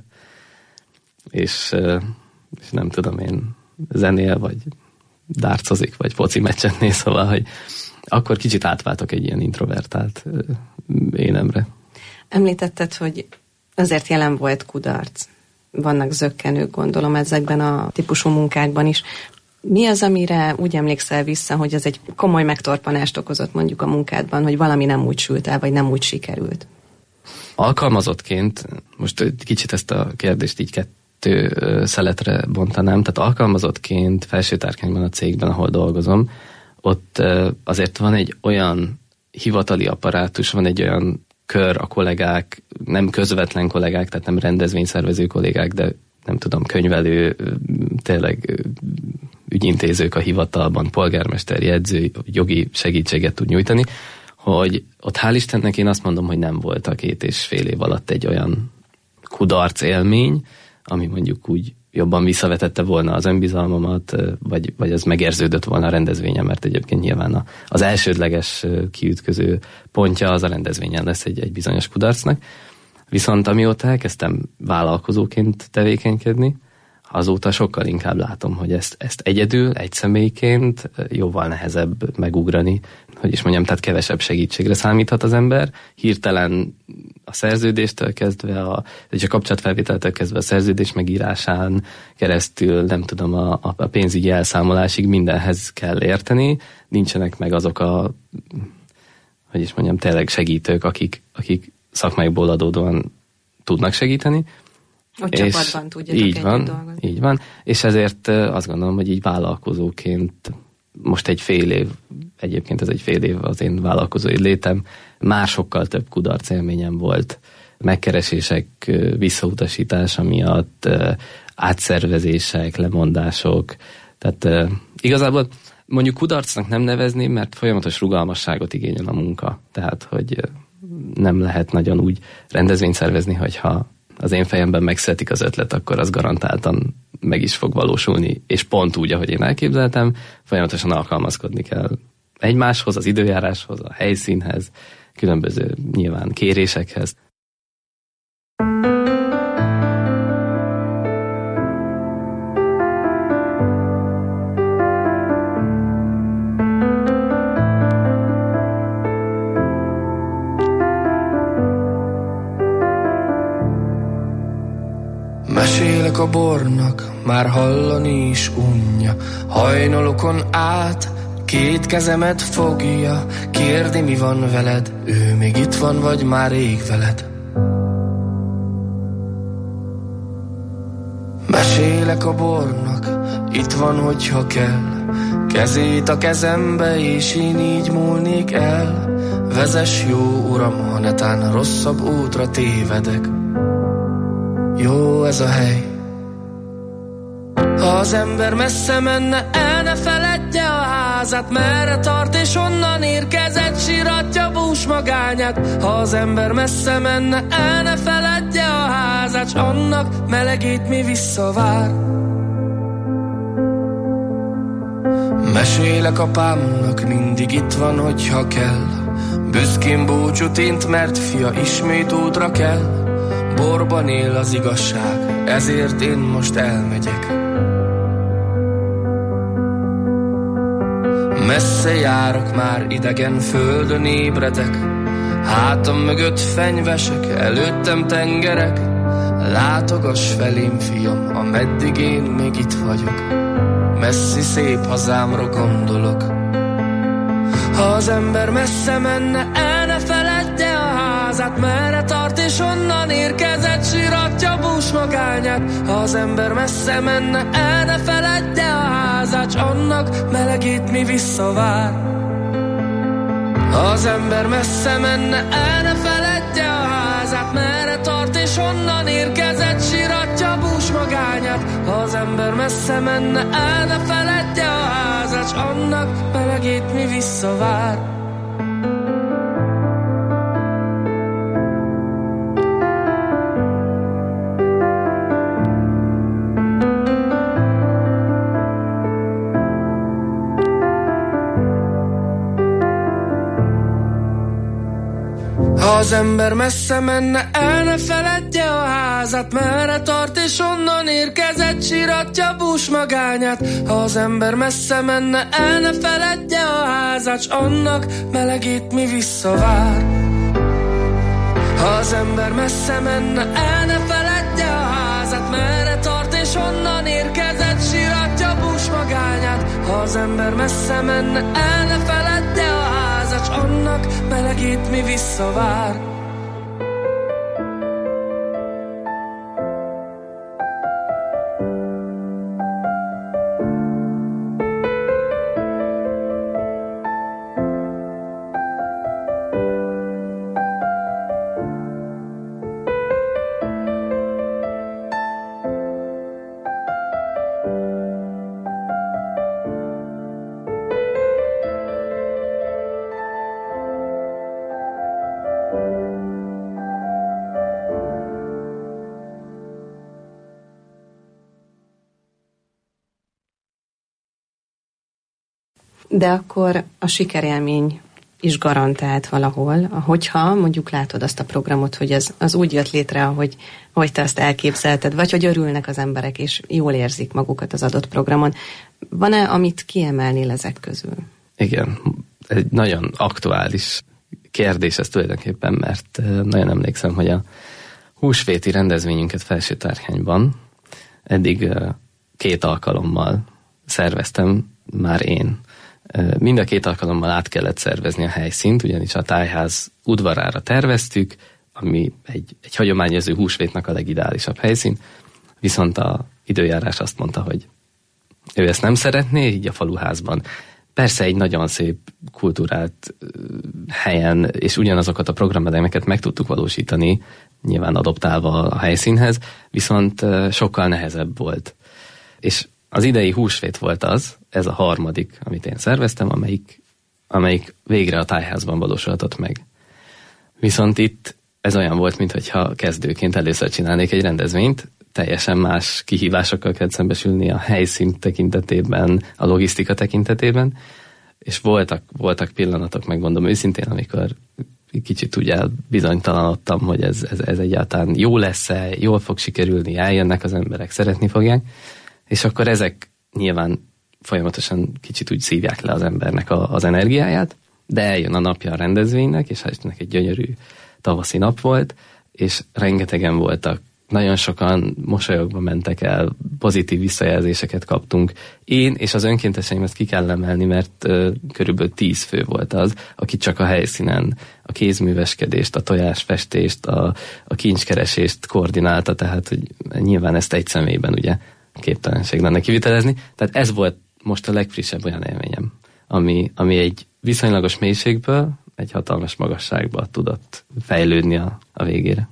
Speaker 17: és, és nem tudom én, zenél, vagy dárcozik, vagy foci meccset néz, szóval, hogy akkor kicsit átváltok egy ilyen introvertált énemre.
Speaker 8: Említetted, hogy azért jelen volt kudarc. Vannak zökkenők, gondolom, ezekben a típusú munkákban is. Mi az, amire úgy emlékszel vissza, hogy ez egy komoly megtorpanást okozott mondjuk a munkádban, hogy valami nem úgy sült el, vagy nem úgy sikerült?
Speaker 17: Alkalmazottként, most kicsit ezt a kérdést így kettő szeletre bontanám, tehát alkalmazottként felsőtárkányban a cégben, ahol dolgozom, ott azért van egy olyan hivatali apparátus, van egy olyan kör a kollégák, nem közvetlen kollégák, tehát nem rendezvényszervező kollégák, de nem tudom, könyvelő, tényleg ügyintézők a hivatalban, polgármester, jegyző, jogi segítséget tud nyújtani, hogy ott hál' Istennek én azt mondom, hogy nem volt a két és fél év alatt egy olyan kudarc élmény, ami mondjuk úgy jobban visszavetette volna az önbizalmamat, vagy, vagy az megérződött volna a rendezvényen, mert egyébként nyilván az elsődleges kiütköző pontja az a rendezvényen lesz egy, egy bizonyos kudarcnak. Viszont amióta elkezdtem vállalkozóként tevékenykedni, azóta sokkal inkább látom, hogy ezt, ezt egyedül, egy személyként jóval nehezebb megugrani, hogy is mondjam, tehát kevesebb segítségre számíthat az ember. Hirtelen a szerződéstől kezdve, a, vagy a kapcsolatfelvételtől kezdve a szerződés megírásán keresztül, nem tudom, a, a pénzügyi elszámolásig mindenhez kell érteni. Nincsenek meg azok a, hogy is mondjam, tényleg segítők, akik, akik szakmáikból adódóan tudnak segíteni.
Speaker 8: Ott csapatban tudjatok
Speaker 17: így van,
Speaker 8: dolgozni.
Speaker 17: így van, és ezért azt gondolom, hogy így vállalkozóként most egy fél év, egyébként ez egy fél év az én vállalkozói létem, már sokkal több kudarc élményem volt. Megkeresések, visszautasítása miatt, átszervezések, lemondások. Tehát igazából mondjuk kudarcnak nem nevezném, mert folyamatos rugalmasságot igényel a munka. Tehát, hogy nem lehet nagyon úgy rendezvényt szervezni, hogyha az én fejemben megszületik az ötlet, akkor az garantáltan meg is fog valósulni, és pont úgy, ahogy én elképzeltem, folyamatosan alkalmazkodni kell egymáshoz, az időjáráshoz, a helyszínhez, különböző nyilván kérésekhez.
Speaker 18: Mesélek a bornak, már hallani is unja, hajnalokon át két kezemet fogja, kérdi, mi van veled, ő még itt van, vagy már rég veled. Mesélek a bornak, itt van, hogyha kell, kezét a kezembe, és én így múlnék el. Vezess, jó uram, ha netán rosszabb útra tévedek. Jó ez a hely. Ha az ember messze menne, el ne feledje a házát, merre tart és honnan érkezett, síratja bús magányát. Ha az ember messze menne, el ne feledje a házát, s annak melegét mi visszavár. Mesélek apámnak, mindig itt van, hogyha kell, büszkén búcsút int, mert fia ismét útra kell. Borban él az igazság, ezért én most elmegyek. Messze járok, már idegen földön ébredek, hátam mögött fenyvesek, előttem tengerek. Látogass felém, fiam, ameddig én még itt vagyok, messzi szép hazámra gondolok. Ha az ember messze menne, el ne feledje a házát, merre tart és honnan érkezett, síratja bús magányát. Ha az ember messze menne, el ne feledje a házát, s annak melegét mi visszavár. Ha az ember messze menne, el ne feledje a házát, merre tart és honnan érkezett, síratja bús magányát. Ha az ember messze menne, el ne feledje a házát, s annak melegét mi visszavár. Ha az ember messze menne, el ne feledje a házát, merre tart és honnan érkezett, síratja bús magányát. Ha az ember messze menne, el ne feledje a házát, s annak melegét mi visszavár. Ha az ember messze menne, el ne feledje a házát, merre tart és honnan érkezett, síratja bús magányát. Ha az ember messze menne, el ne feledje a házát, s annak melegét mi visszavár.
Speaker 8: De akkor a sikerélmény is garantált valahol, hogyha mondjuk látod azt a programot, hogy az, az úgy jött létre, ahogy, ahogy te azt elképzelted, vagy hogy örülnek az emberek, és jól érzik magukat az adott programon. Van-e, amit kiemelnél ezek közül?
Speaker 17: Igen, egy nagyon aktuális kérdés ez tulajdonképpen, mert nagyon emlékszem, hogy a húsvéti rendezvényünket Felsőtárhányban eddig két alkalommal szerveztem már én. Mind a két alkalommal át kellett szervezni a helyszínt, ugyanis a tájház udvarára terveztük, ami egy, egy hagyományozó húsvétnak a legideálisabb helyszín, viszont a időjárás azt mondta, hogy ő ezt nem szeretné, így a faluházban persze egy nagyon szép kultúrált helyen, és ugyanazokat a programelemeket meg tudtuk valósítani, nyilván adoptálva a helyszínhez, viszont sokkal nehezebb volt. És az idei húsvét volt az, ez a harmadik, amit én szerveztem, amelyik, amelyik végre a tájházban valósulhatott meg. Viszont itt ez olyan volt, mintha kezdőként először csinálnék egy rendezvényt, teljesen más kihívásokkal kell szembesülni a helyszín tekintetében, a logisztika tekintetében, és voltak, voltak pillanatok, megmondom őszintén, amikor kicsit úgy elbizonytalanodtam, hogy ez, ez, ez egyáltalán jó lesz-e, jól fog sikerülni, eljönnek az emberek, szeretni fogják, és akkor ezek nyilván folyamatosan kicsit úgy szívják le az embernek a, az energiáját, de eljön a napja a rendezvénynek, és ennek egy gyönyörű tavaszi nap volt, és rengetegen voltak, nagyon sokan mosolyogva mentek el, pozitív visszajelzéseket kaptunk. Én és az önkénteseim, ezt ki kell emelni, mert uh, körülbelül tíz fő volt az, aki csak a helyszínen a kézműveskedést, a tojásfestést, a, a kincskeresést koordinálta, tehát hogy nyilván ezt egy személyben ugye képtelenség lenne kivitelezni. Tehát ez volt most a legfrissebb olyan élményem, ami, ami egy viszonylagos mélységből egy hatalmas magasságba tudott fejlődni a, a végére.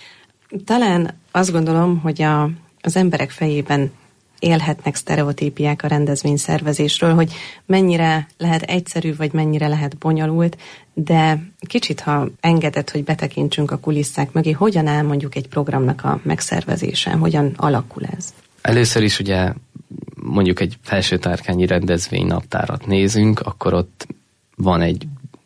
Speaker 8: Talán azt gondolom, hogy a, az emberek fejében élhetnek sztereotípiák a rendezvényszervezésről, hogy mennyire lehet egyszerű, vagy mennyire lehet bonyolult, de kicsit, ha engedett, hogy betekintsünk a kulisszák mögé, hogyan áll mondjuk egy programnak a megszervezése, hogyan alakul ez?
Speaker 17: Először is ugye mondjuk egy felsőtárkányi rendezvény naptárat nézünk, akkor ott van egy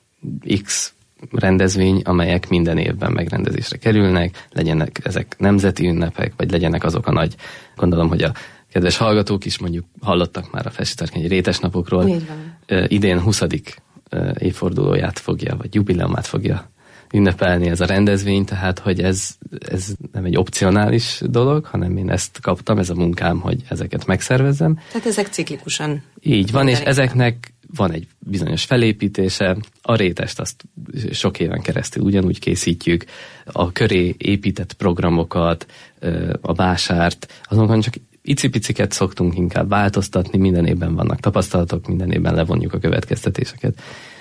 Speaker 17: X rendezvény, amelyek minden évben megrendezésre kerülnek, legyenek ezek nemzeti ünnepek, vagy legyenek azok a nagy, gondolom, hogy a kedves hallgatók is mondjuk hallottak már a felsőtárkányi rétesnapokról.
Speaker 8: Így van.
Speaker 17: Idén huszadik évfordulóját fogja, vagy jubileumát fogja ünnepelni ez a rendezvény, tehát hogy ez, ez nem egy opcionális dolog, hanem én ezt kaptam, ez a munkám, hogy ezeket megszervezzem.
Speaker 8: Tehát ezek ciklikusan.
Speaker 17: Így van, és ezeknek van egy bizonyos felépítése, a rétest azt sok éven keresztül ugyanúgy készítjük, a köré épített programokat, a vásárt, azonban csak icipiciket szoktunk inkább változtatni, minden évben vannak tapasztalatok, minden évben levonjuk a következtetéseket.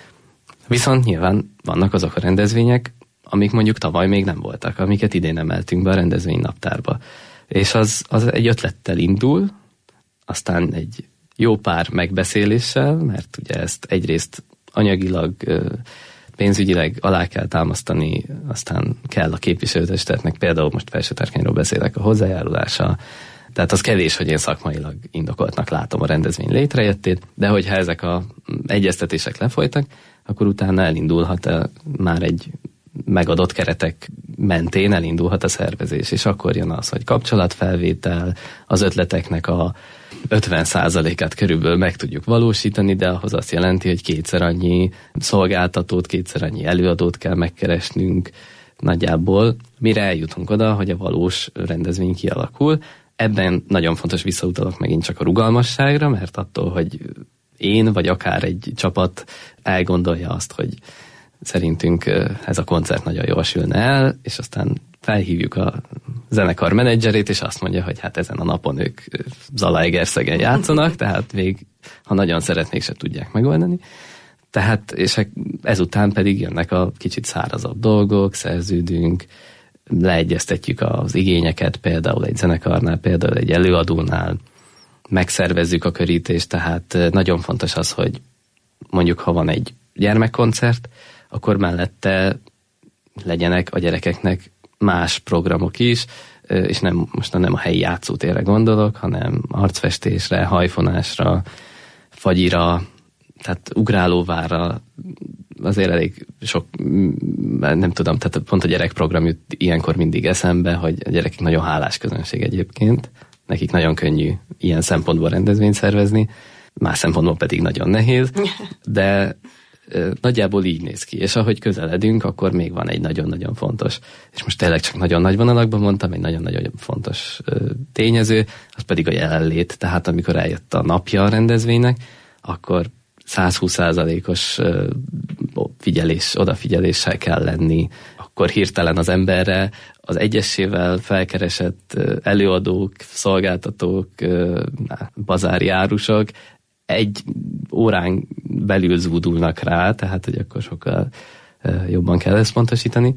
Speaker 17: Viszont nyilván vannak azok a rendezvények, amik mondjuk tavaly még nem voltak, amiket idén emeltünk be a rendezvény naptárba. És az, az egy ötlettel indul, aztán egy jó pár megbeszéléssel, mert ugye ezt egyrészt anyagilag, pénzügyileg alá kell támasztani, aztán kell a képviselőtestületnek, például most felsőtárkányról beszélek, a hozzájárulása, tehát az kevés, hogy én szakmailag indokoltnak látom a rendezvény létrejöttét, de hogyha ezek az egyeztetések lefolytak, akkor utána elindulhat a, már egy megadott keretek mentén elindulhat a szervezés, és akkor jön az, hogy kapcsolatfelvétel, az ötleteknek a ötven százalékát körülbelül meg tudjuk valósítani, de ahhoz azt jelenti, hogy kétszer annyi szolgáltatót, kétszer annyi előadót kell megkeresnünk nagyjából, mire eljutunk oda, hogy a valós rendezvény kialakul. Ebben nagyon fontos, visszautalok megint csak a rugalmasságra, mert attól, hogy én, vagy akár egy csapat elgondolja azt, hogy szerintünk ez a koncert nagyon jól sülne el, és aztán felhívjuk a zenekar menedzserét, és azt mondja, hogy hát ezen a napon ők Zalaegerszegen játszanak, tehát még, ha nagyon szeretnék, se tudják megoldani. Tehát, és ezután pedig jönnek a kicsit szárazabb dolgok, szerződünk, leegyeztetjük az igényeket, például egy zenekarnál, például egy előadónál, megszervezzük a körítést, tehát nagyon fontos az, hogy mondjuk, ha van egy gyermekkoncert, akkor mellette legyenek a gyerekeknek más programok is, és nem, most nem a helyi játszótérre gondolok, hanem arcfestésre, hajfonásra, fagyira, tehát ugrálóvára, azért elég sok, nem tudom, tehát pont a gyerekprogram jut ilyenkor mindig eszembe, hogy a gyerekek nagyon hálás közönség egyébként, nekik nagyon könnyű ilyen szempontból rendezvényt szervezni, más szempontból pedig nagyon nehéz, de nagyjából így néz ki, és ahogy közeledünk, akkor még van egy nagyon-nagyon fontos, és most tényleg csak nagyon nagy vonalakban mondtam, egy nagyon-nagyon fontos tényező, az pedig a jelenlét, tehát amikor eljött a napja a rendezvénynek, akkor száz húsz százalékos figyelés, odafigyeléssel kell lenni, akkor hirtelen az emberre az egyesével felkeresett előadók, szolgáltatók, bazári árusok egy órán belül zúdulnak rá, tehát hogy akkor sokkal jobban kell ezt pontosítani,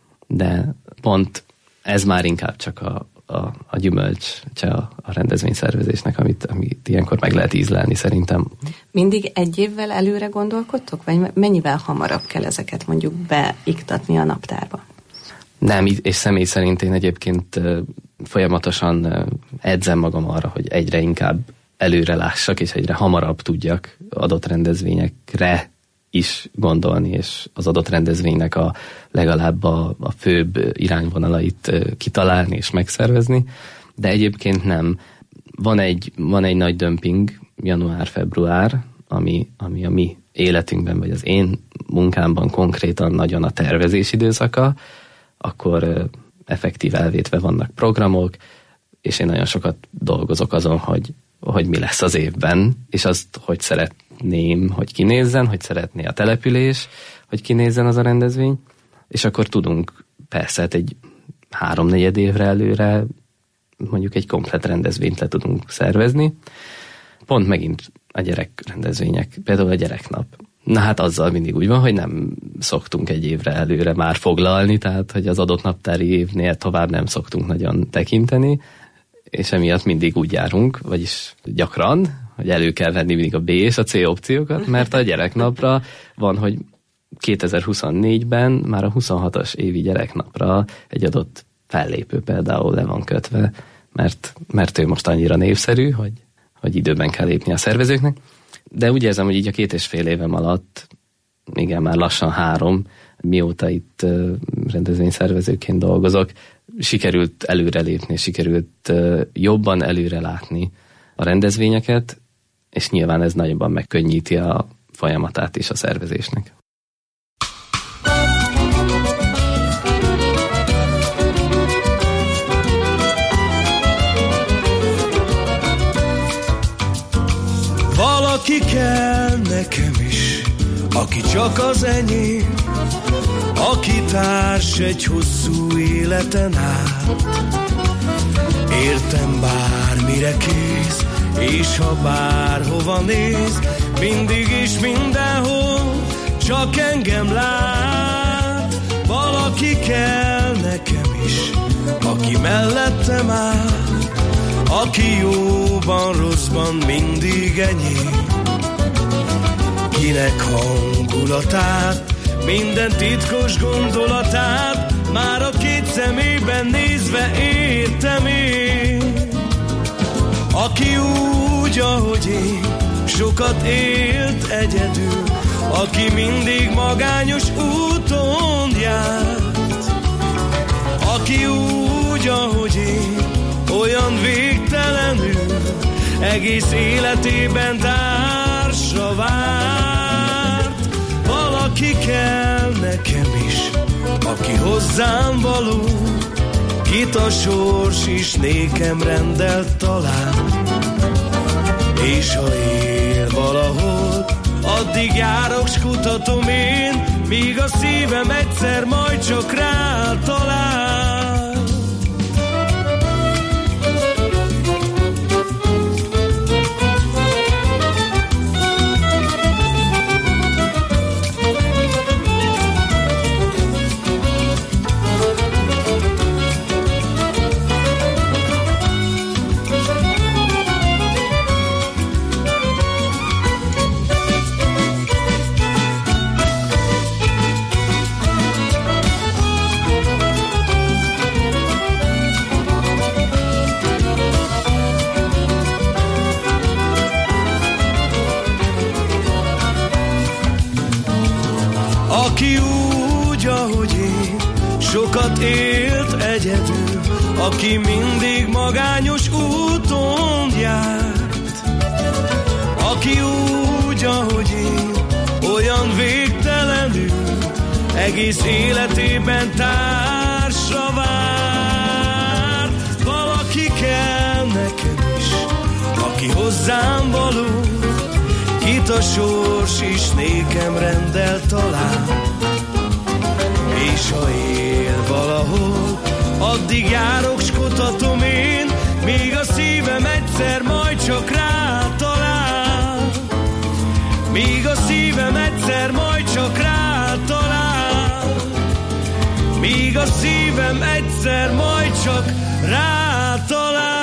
Speaker 17: de pont ez már inkább csak a, a, a gyümölcse a, a rendezvényszervezésnek, amit, amit ilyenkor meg lehet ízlelni szerintem.
Speaker 8: Mindig egy évvel előre gondolkodtok, vagy mennyivel hamarabb kell ezeket mondjuk beiktatni a naptárba?
Speaker 17: Nem, és személy szerint én egyébként folyamatosan edzem magam arra, hogy egyre inkább előre lássak, és egyre hamarabb tudjak adott rendezvényekre is gondolni, és az adott rendezvénynek a legalább a, a főbb irányvonalait kitalálni és megszervezni, de egyébként nem. Van egy, van egy nagy dömping, január-február, ami, ami a mi életünkben, vagy az én munkámban konkrétan nagyon a tervezés időszaka, akkor effektív elvétve vannak programok, és én nagyon sokat dolgozok azon, hogy, hogy mi lesz az évben, és azt, hogy szeretném, hogy kinézzen, hogy szeretné a település, hogy kinézzen az a rendezvény, és akkor tudunk persze hát egy háromnegyed évre előre mondjuk egy komplett rendezvényt le tudunk szervezni. Pont megint a gyerekrendezvények, például a gyereknap. Na hát azzal mindig úgy van, hogy nem szoktunk egy évre előre már foglalni, tehát hogy az adott naptári évnél tovább nem szoktunk nagyon tekinteni, és emiatt mindig úgy járunk, vagyis gyakran, hogy elő kell venni mindig a B és a C opciókat, mert a gyereknapra van, hogy kétezer-huszonnégyben már a huszonhatos évi gyereknapra egy adott fellépő például le van kötve, mert, mert ő most annyira népszerű, hogy, hogy időben kell lépni a szervezőknek. De úgy érzem, hogy így a két és fél évem alatt, igen, már lassan három, mióta itt rendezvényszervezőként dolgozok, sikerült előrelépni, sikerült jobban előrelátni a rendezvényeket, és nyilván ez nagyobban megkönnyíti a folyamatát is a szervezésnek.
Speaker 14: Valaki kell nekem is, aki csak az enyém, aki társ egy hosszú életen át. Értem bármire kész, és ha bárhova néz, mindig is mindenhol csak engem lát. Valaki kell nekem is, aki mellettem áll, aki jóban, rosszban mindig enyém. Kinek hangulatát, minden titkos gondolatát már a két szemében nézve értem én. Aki úgy, ahogy én, sokat élt egyedül, aki mindig magányos úton járt. Aki úgy, ahogy én, olyan végtelenül, egész életében társra várt. Valaki kell nekem is, aki hozzám való, kit a sors is nékem rendelt talán. És ha él valahol, addig járok, s kutatom én, míg a szívem egyszer majd csak rá talál. Aki úgy, ahogy én, sokat élt egyedül, aki mindig magányos úton járt. Aki úgy, ahogy én, olyan végtelenül, egész életében társra várt. Valaki kell nekem is, aki hozzám való, kit a sors is nékem rendel talán. És ha él valahol, addig járok, s kutatom én, míg a szívem egyszer majd csak rá talál. a szívem egyszer majd csak rátalál.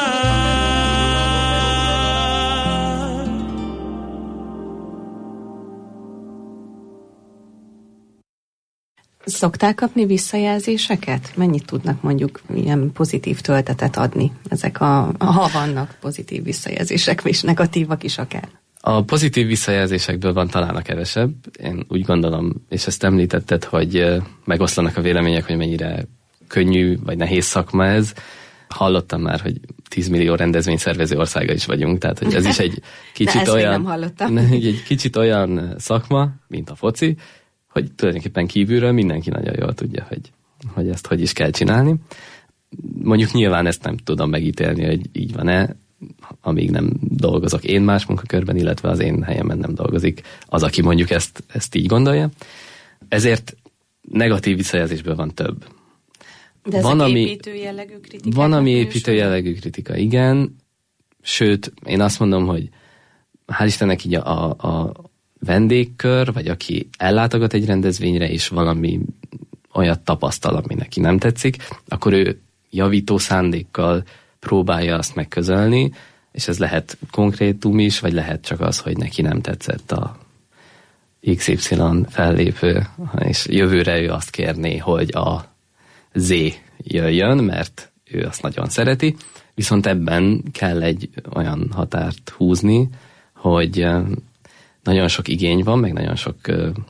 Speaker 8: Szokták kapni visszajelzéseket? Mennyit tudnak mondjuk ilyen pozitív töltetet adni ezek a, ha vannak pozitív visszajelzések, és negatívak is akár?
Speaker 17: A pozitív visszajelzésekből van talán a kevesebb. Én úgy gondolom, és ezt említetted, hogy megoszlanak a vélemények, hogy mennyire könnyű vagy nehéz szakma ez. Hallottam már, hogy tíz millió rendezvényszervező országa is vagyunk, tehát hogy ez is egy kicsit olyan, egy kicsit olyan szakma, mint a foci, hogy tulajdonképpen kívülről mindenki nagyon jól tudja, hogy, hogy ezt hogy is kell csinálni. Mondjuk nyilván ezt nem tudom megítélni, hogy így van-e, amíg nem dolgozok én más munkakörben, illetve az én helyemen nem dolgozik az, aki mondjuk ezt, ezt így gondolja. Ezért negatív visszajelzésből van több.
Speaker 8: De ezek
Speaker 17: van, ami,
Speaker 8: építő jellegű kritikák?
Speaker 17: Van, ami építő jellegű kritika, igen. Sőt, én azt mondom, hogy hál' Istennek így a, a vendégkör, vagy aki ellátogat egy rendezvényre, és valami olyat tapasztal, ami neki nem tetszik, akkor ő javító szándékkal próbálja azt megközölni, és ez lehet konkrétum is, vagy lehet csak az, hogy neki nem tetszett a iksz ipszilon fellépő, és jövőre ő azt kérné, hogy a Z jöjjön, mert ő azt nagyon szereti, viszont ebben kell egy olyan határt húzni, hogy nagyon sok igény van, meg nagyon sok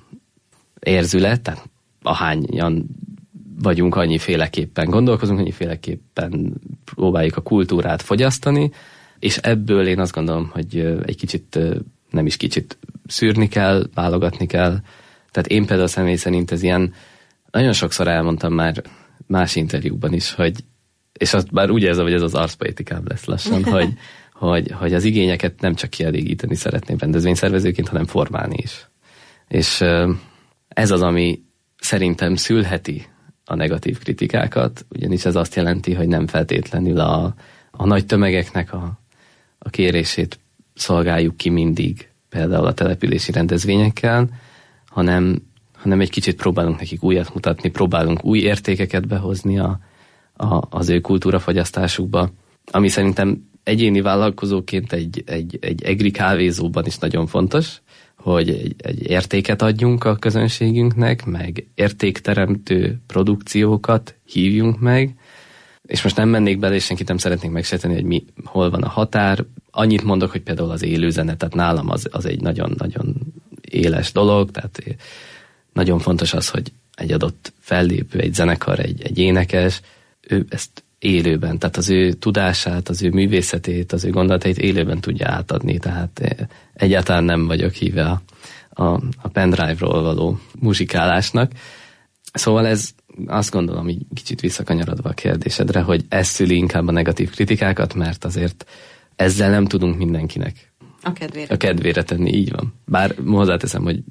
Speaker 17: érzület, tehát ahányan vagyunk, annyiféleképpen gondolkozunk, annyiféleképpen próbáljuk a kultúrát fogyasztani, és ebből én azt gondolom, hogy egy kicsit, nem is kicsit szűrni kell, válogatni kell. Tehát én például személy szerint ez ilyen, nagyon sokszor elmondtam már más interjúkban is, hogy, és azt bár úgy érzem, hogy ez az arszpoetikám lesz lassan, hogy, hogy, hogy az igényeket nem csak kielégíteni szeretném rendezvényszervezőként, hanem formálni is. És ez az, ami szerintem szülheti a negatív kritikákat, ugyanis ez azt jelenti, hogy nem feltétlenül a, a nagy tömegeknek a, a kérését szolgáljuk ki mindig, például a települési rendezvényekkel, hanem, hanem egy kicsit próbálunk nekik újat mutatni, próbálunk új értékeket behozni a, a, az ő kultúrafogyasztásukba, ami szerintem egyéni vállalkozóként egy, egy, egy egri kávézóban is nagyon fontos, hogy egy, egy értéket adjunk a közönségünknek, meg értékteremtő produkciókat hívjunk meg, és most nem mennék bele, és senkit nem szeretnék megsejteni, hogy mi, hol van a határ. Annyit mondok, hogy például az élőzene, tehát nálam az, az egy nagyon-nagyon éles dolog, tehát nagyon fontos az, hogy egy adott fellépő, egy zenekar, egy, egy énekes, ő ezt élőben, tehát az ő tudását, az ő művészetét, az ő gondolatait élőben tudja átadni, tehát egyáltalán nem vagyok híve a, a, a pendrive-ról való muzsikálásnak. Szóval ez, azt gondolom, így kicsit visszakanyarodva a kérdésedre, hogy ez szüli inkább a negatív kritikákat, mert azért ezzel nem tudunk mindenkinek
Speaker 8: a kedvére,
Speaker 17: a kedvére tenni, így van. Bár hozzáteszem, hogy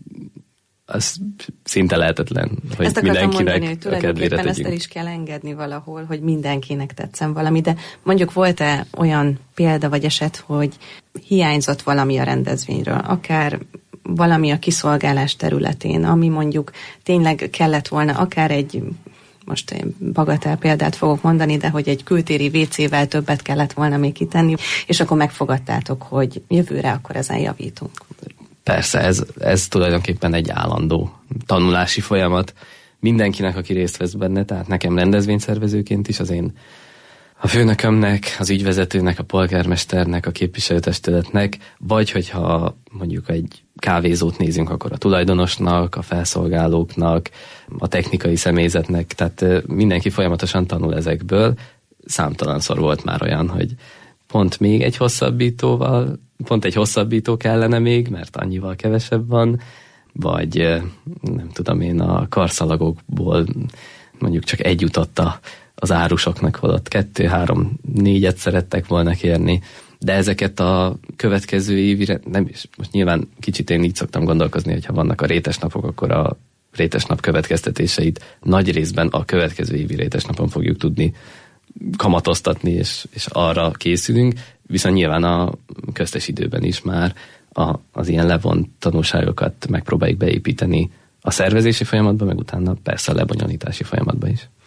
Speaker 17: az szinte lehetetlen, hogy
Speaker 8: ezt
Speaker 17: mindenkinek
Speaker 8: mondani, hogy
Speaker 17: a kedvére tegyünk.
Speaker 8: Ezt el is kell engedni valahol, hogy mindenkinek tetszen valami, de mondjuk volt-e olyan példa vagy eset, hogy hiányzott valami a rendezvényről, akár valami a kiszolgálás területén, ami mondjuk tényleg kellett volna, akár egy, most én bagatell példát fogok mondani, de hogy egy kültéri vécével többet kellett volna még kitenni, és akkor megfogadtátok, hogy jövőre akkor ezen javítunk.
Speaker 17: Persze, ez, ez tulajdonképpen egy állandó tanulási folyamat mindenkinek, aki részt vesz benne, tehát nekem rendezvényszervezőként is, az én a főnökömnek, az ügyvezetőnek, a polgármesternek, a képviselőtestületnek, vagy hogyha mondjuk egy kávézót nézünk, akkor a tulajdonosnak, a felszolgálóknak, a technikai személyzetnek, tehát mindenki folyamatosan tanul ezekből. Számtalanszor volt már olyan, hogy pont még egy hosszabbítóval, pont egy hosszabbító kellene még, mert annyival kevesebb van, vagy nem tudom én, a karszalagokból mondjuk csak egy jutott a, az árusoknak, holott kettő, három, négyet szerettek volna kérni, de ezeket a következő évire, nem is, most nyilván kicsit én így szoktam gondolkozni, hogyha vannak a rétes napok, akkor a rétes nap következtetéseit nagy részben a következő évi rétes napon fogjuk tudni kamatoztatni, és, és arra készülünk, viszont nyilván a köztes időben is már a, az ilyen levont tanulságokat megpróbáljuk beépíteni a szervezési folyamatba, meg utána persze a lebonyolítási folyamatba is.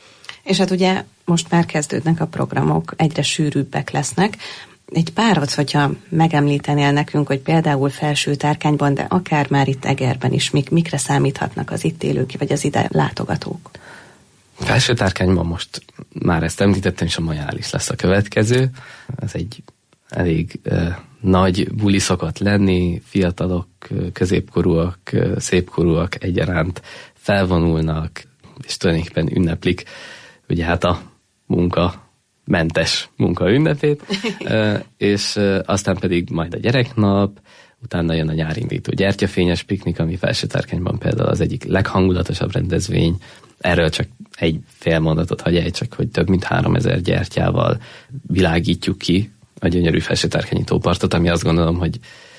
Speaker 8: És hát ugye most már kezdődnek a programok, egyre sűrűbbek lesznek. Egy párat, hogyha megemlítenél nekünk, hogy például Felső-Tárkányban, de akár már itt Egerben is, mik, mikre számíthatnak az itt élők, vagy az ide látogatók?
Speaker 17: Felső-Tárkányban most már ezt említettem, és a Majális lesz a következő. Ez egy elég uh, nagy buli szokott lenni, fiatalok, középkorúak, szépkorúak egyaránt felvonulnak, és tulajdonképpen ünneplik ugye hát a munka mentes munka ünnepét, uh, és uh, aztán pedig majd a gyereknap, utána jön a nyárindító gyertyafényes piknik, ami Felső-Tárkányban például az egyik leghangulatosabb rendezvény. Erről csak egy fél mondatot hagyj el, csak hogy több mint háromezer gyertyával világítjuk ki a gyönyörű Felső-Tárkányi tópartot, ami azt gondolom, hogy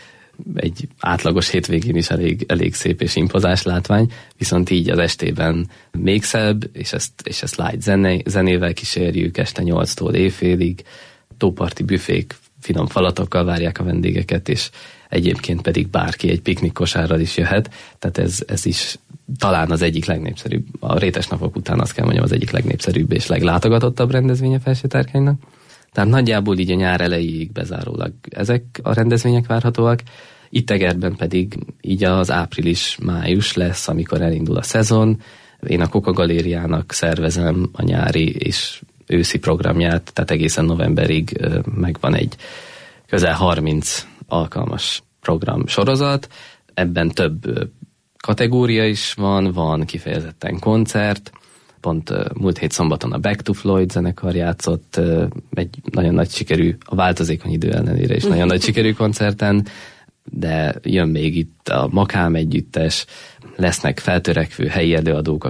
Speaker 17: egy átlagos hétvégén is elég, elég szép és impozás látvány, viszont így az estében még szebb, és ezt, és ezt light zené, zenével kísérjük este nyolctól éjfélig, tóparti büfék finom falatokkal várják a vendégeket, és egyébként pedig bárki egy piknik kosárral is jöhet, tehát ez, ez is talán az egyik legnépszerűbb, a rétes napok után azt kell mondjam, az egyik legnépszerűbb és leglátogatottabb rendezvény a Felső-Tárkánynak. Tehát nagyjából így a nyár elejéig bezárólag ezek a rendezvények várhatóak. Itt Egerben pedig így az április-május lesz, amikor elindul a szezon. Én a Koka Galériának szervezem a nyári és őszi programját, tehát egészen novemberig megvan egy közel harminc alkalmas program sorozat. Ebben több kategória is van, van kifejezetten koncert. Pont múlt hét szombaton a Back to Floyd zenekar játszott egy nagyon nagy sikerű, a változékony idő ellenére is nagyon nagy sikerű koncerten, de jön még itt a Makám együttes, lesznek feltörekvő helyi előadók,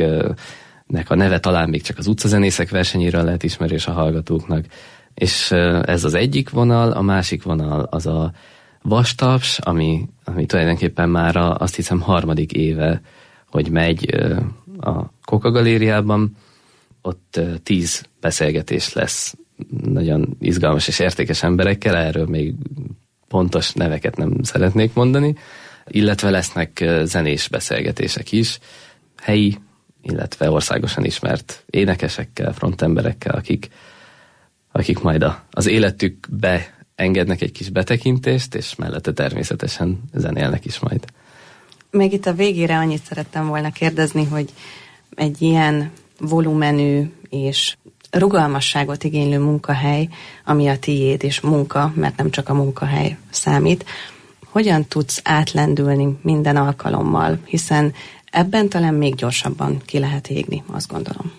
Speaker 17: akiknek a neve talán még csak az utcazenészek versenyéről lehet ismerős a hallgatóknak, és ez az egyik vonal, a másik vonal az a Vastaps, ami, ami tulajdonképpen már a, azt hiszem harmadik éve, hogy megy a Koka Galériában, ott tíz beszélgetés lesz nagyon izgalmas és értékes emberekkel, erről még pontos neveket nem szeretnék mondani, illetve lesznek zenés beszélgetések is, helyi, illetve országosan ismert énekesekkel, frontemberekkel, akik, akik majd a, az életükbe engednek egy kis betekintést, és mellette természetesen zenélnek is majd.
Speaker 8: Még itt a végére annyit szerettem volna kérdezni, hogy egy ilyen volumenű és rugalmasságot igénylő munkahely, ami a tiéd és munka, mert nem csak a munkahely számít, hogyan tudsz átlendülni minden alkalommal, hiszen ebben talán még gyorsabban ki lehet égni, azt gondolom.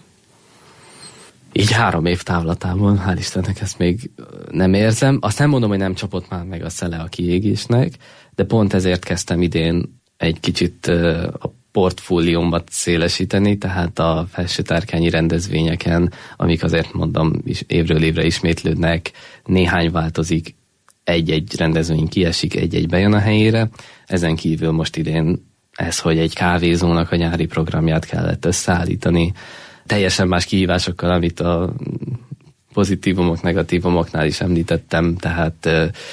Speaker 17: Így három év távlatában, hál' Istennek ezt még nem érzem. Azt nem mondom, hogy nem csapott már meg a szele a kiégésnek, de pont ezért kezdtem idén egy kicsit a portfóliómat szélesíteni, tehát a felső-tárkányi rendezvényeken, amik azért mondom is évről évre ismétlődnek, néhány változik, egy-egy rendezvény kiesik, egy-egy bejön a helyére. Ezen kívül most idén ez, hogy egy kávézónak a nyári programját kellett összeállítani, teljesen más kihívásokkal, amit a pozitívumok, negatívumoknál is említettem, tehát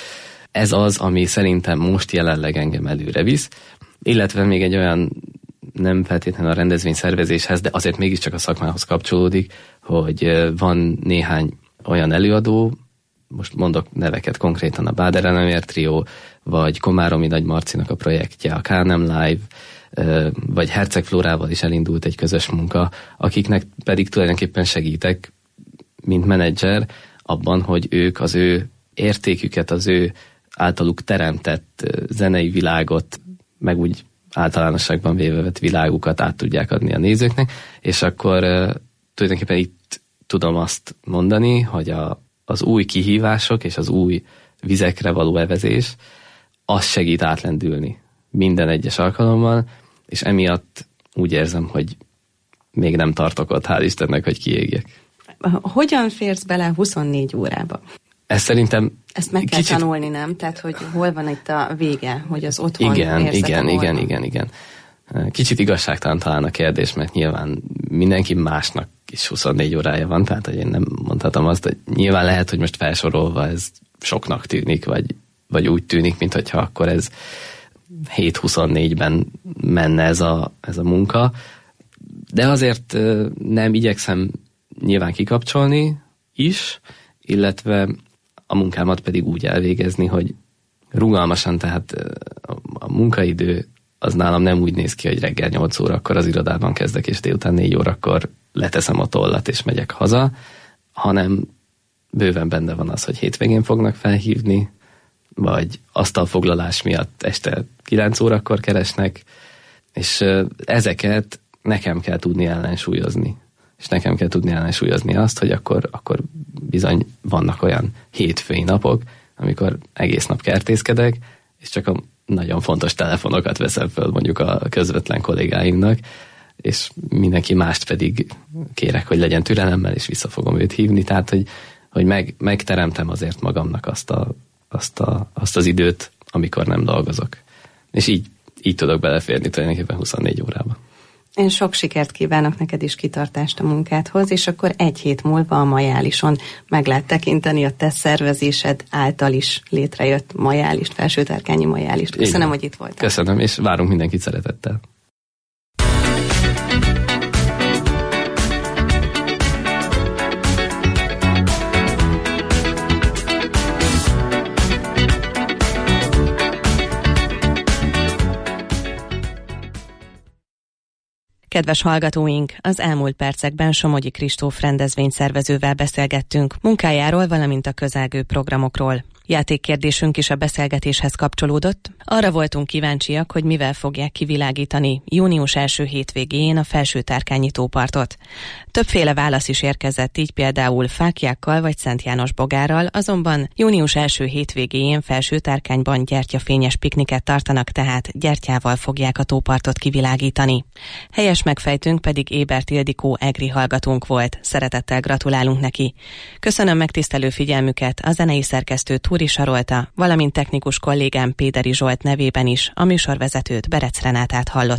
Speaker 17: ez az, ami szerintem most jelenleg engem előre visz, illetve még egy olyan, nem feltétlenül a rendezvény szervezéshez, de azért mégiscsak a szakmához kapcsolódik, hogy van néhány olyan előadó, most mondok neveket konkrétan, a Báder Elemér Trio, vagy Komáromi Nagy Marcinak a projektje, a Kánem Live, vagy Herceg Flórával is elindult egy közös munka, akiknek pedig tulajdonképpen segítek, mint menedzser, abban, hogy ők az ő értéküket, az ő általuk teremtett zenei világot, meg úgy általánosságban véve vett világukat át tudják adni a nézőknek, és akkor tulajdonképpen itt tudom azt mondani, hogy a, az új kihívások és az új vizekre való evezés, az segít átlendülni minden egyes alkalommal, és emiatt úgy érzem, hogy még nem tartok ott, hál' Istennek, hogy kiégjek.
Speaker 8: Hogyan férsz bele huszonnégy órába?
Speaker 17: Ez szerintem
Speaker 8: Ezt meg kell
Speaker 17: kicsit...
Speaker 8: tanulni, nem? Tehát, hogy hol van itt a vége, hogy az otthon
Speaker 17: igen,
Speaker 8: érzete
Speaker 17: igen,
Speaker 8: hol
Speaker 17: igen,
Speaker 8: van.
Speaker 17: igen, igen. Kicsit igazságtalan talán a kérdés, mert nyilván mindenki másnak is huszonnégy órája van, tehát hogy én nem mondhatom azt, hogy nyilván lehet, hogy most felsorolva ez soknak tűnik, vagy, vagy úgy tűnik, mint hogyha akkor ez hét huszonnégyben menne ez a, ez a munka, de azért nem igyekszem nyilván kikapcsolni is, illetve a munkámat pedig úgy elvégezni, hogy rugalmasan, tehát a munkaidő az nálam nem úgy néz ki, hogy reggel nyolc órakor az irodában kezdek, és délután négy órakor leteszem a tollat, és megyek haza, hanem bőven benne van az, hogy hétvégén fognak felhívni, vagy asztalfoglalás miatt este kilenc órakor keresnek, és ezeket nekem kell tudni ellensúlyozni. És nekem kell tudni ellensúlyozni azt, hogy akkor, akkor bizony vannak olyan hétfői napok, amikor egész nap kertészkedek, és csak a nagyon fontos telefonokat veszem föl mondjuk a közvetlen kollégáimnak, és mindenki mást pedig kérek, hogy legyen türelemmel, és vissza fogom őt hívni, tehát hogy, hogy meg, megteremtem azért magamnak azt, a, azt, a, azt az időt, amikor nem dolgozok. És így, így tudok beleférni tulajdonképpen huszonnégy órába.
Speaker 8: Én sok sikert kívánok neked is, kitartást a munkádhoz, és akkor egy hét múlva a Majálison meg lehet tekinteni a te szervezésed által is létrejött Majálist, felsőtárkányi Majálist. Köszönöm, igen, hogy itt voltál.
Speaker 17: Köszönöm, és várunk mindenkit szeretettel.
Speaker 8: Kedves hallgatóink, az elmúlt percekben Somogyi Kristóf rendezvényszervezővel beszélgettünk munkájáról, valamint a közelgő programokról. Játékkérdésünk is a beszélgetéshez kapcsolódott. Arra voltunk kíváncsiak, hogy mivel fogják kivilágítani június első hétvégén a Felső-Tárkányi tópartot. Többféle válasz is érkezett, így például fáklyákkal vagy Szent János bogárral, azonban június első hétvégén Felső-Tárkányban gyertyafényes pikniket tartanak, tehát gyertyával fogják a tópartot kivilágítani. Helyes megfejtőnk pedig Ébert Ildikó egri hallgatónk volt. Szeretettel gratulálunk neki. Köszönöm megtisztelő figyelmüket, a zenei szerkesztő Túri Sarolta, valamint technikus kollégám Péderi Zsolt nevében is a műsorvezetőt, Berec Renátát hallott.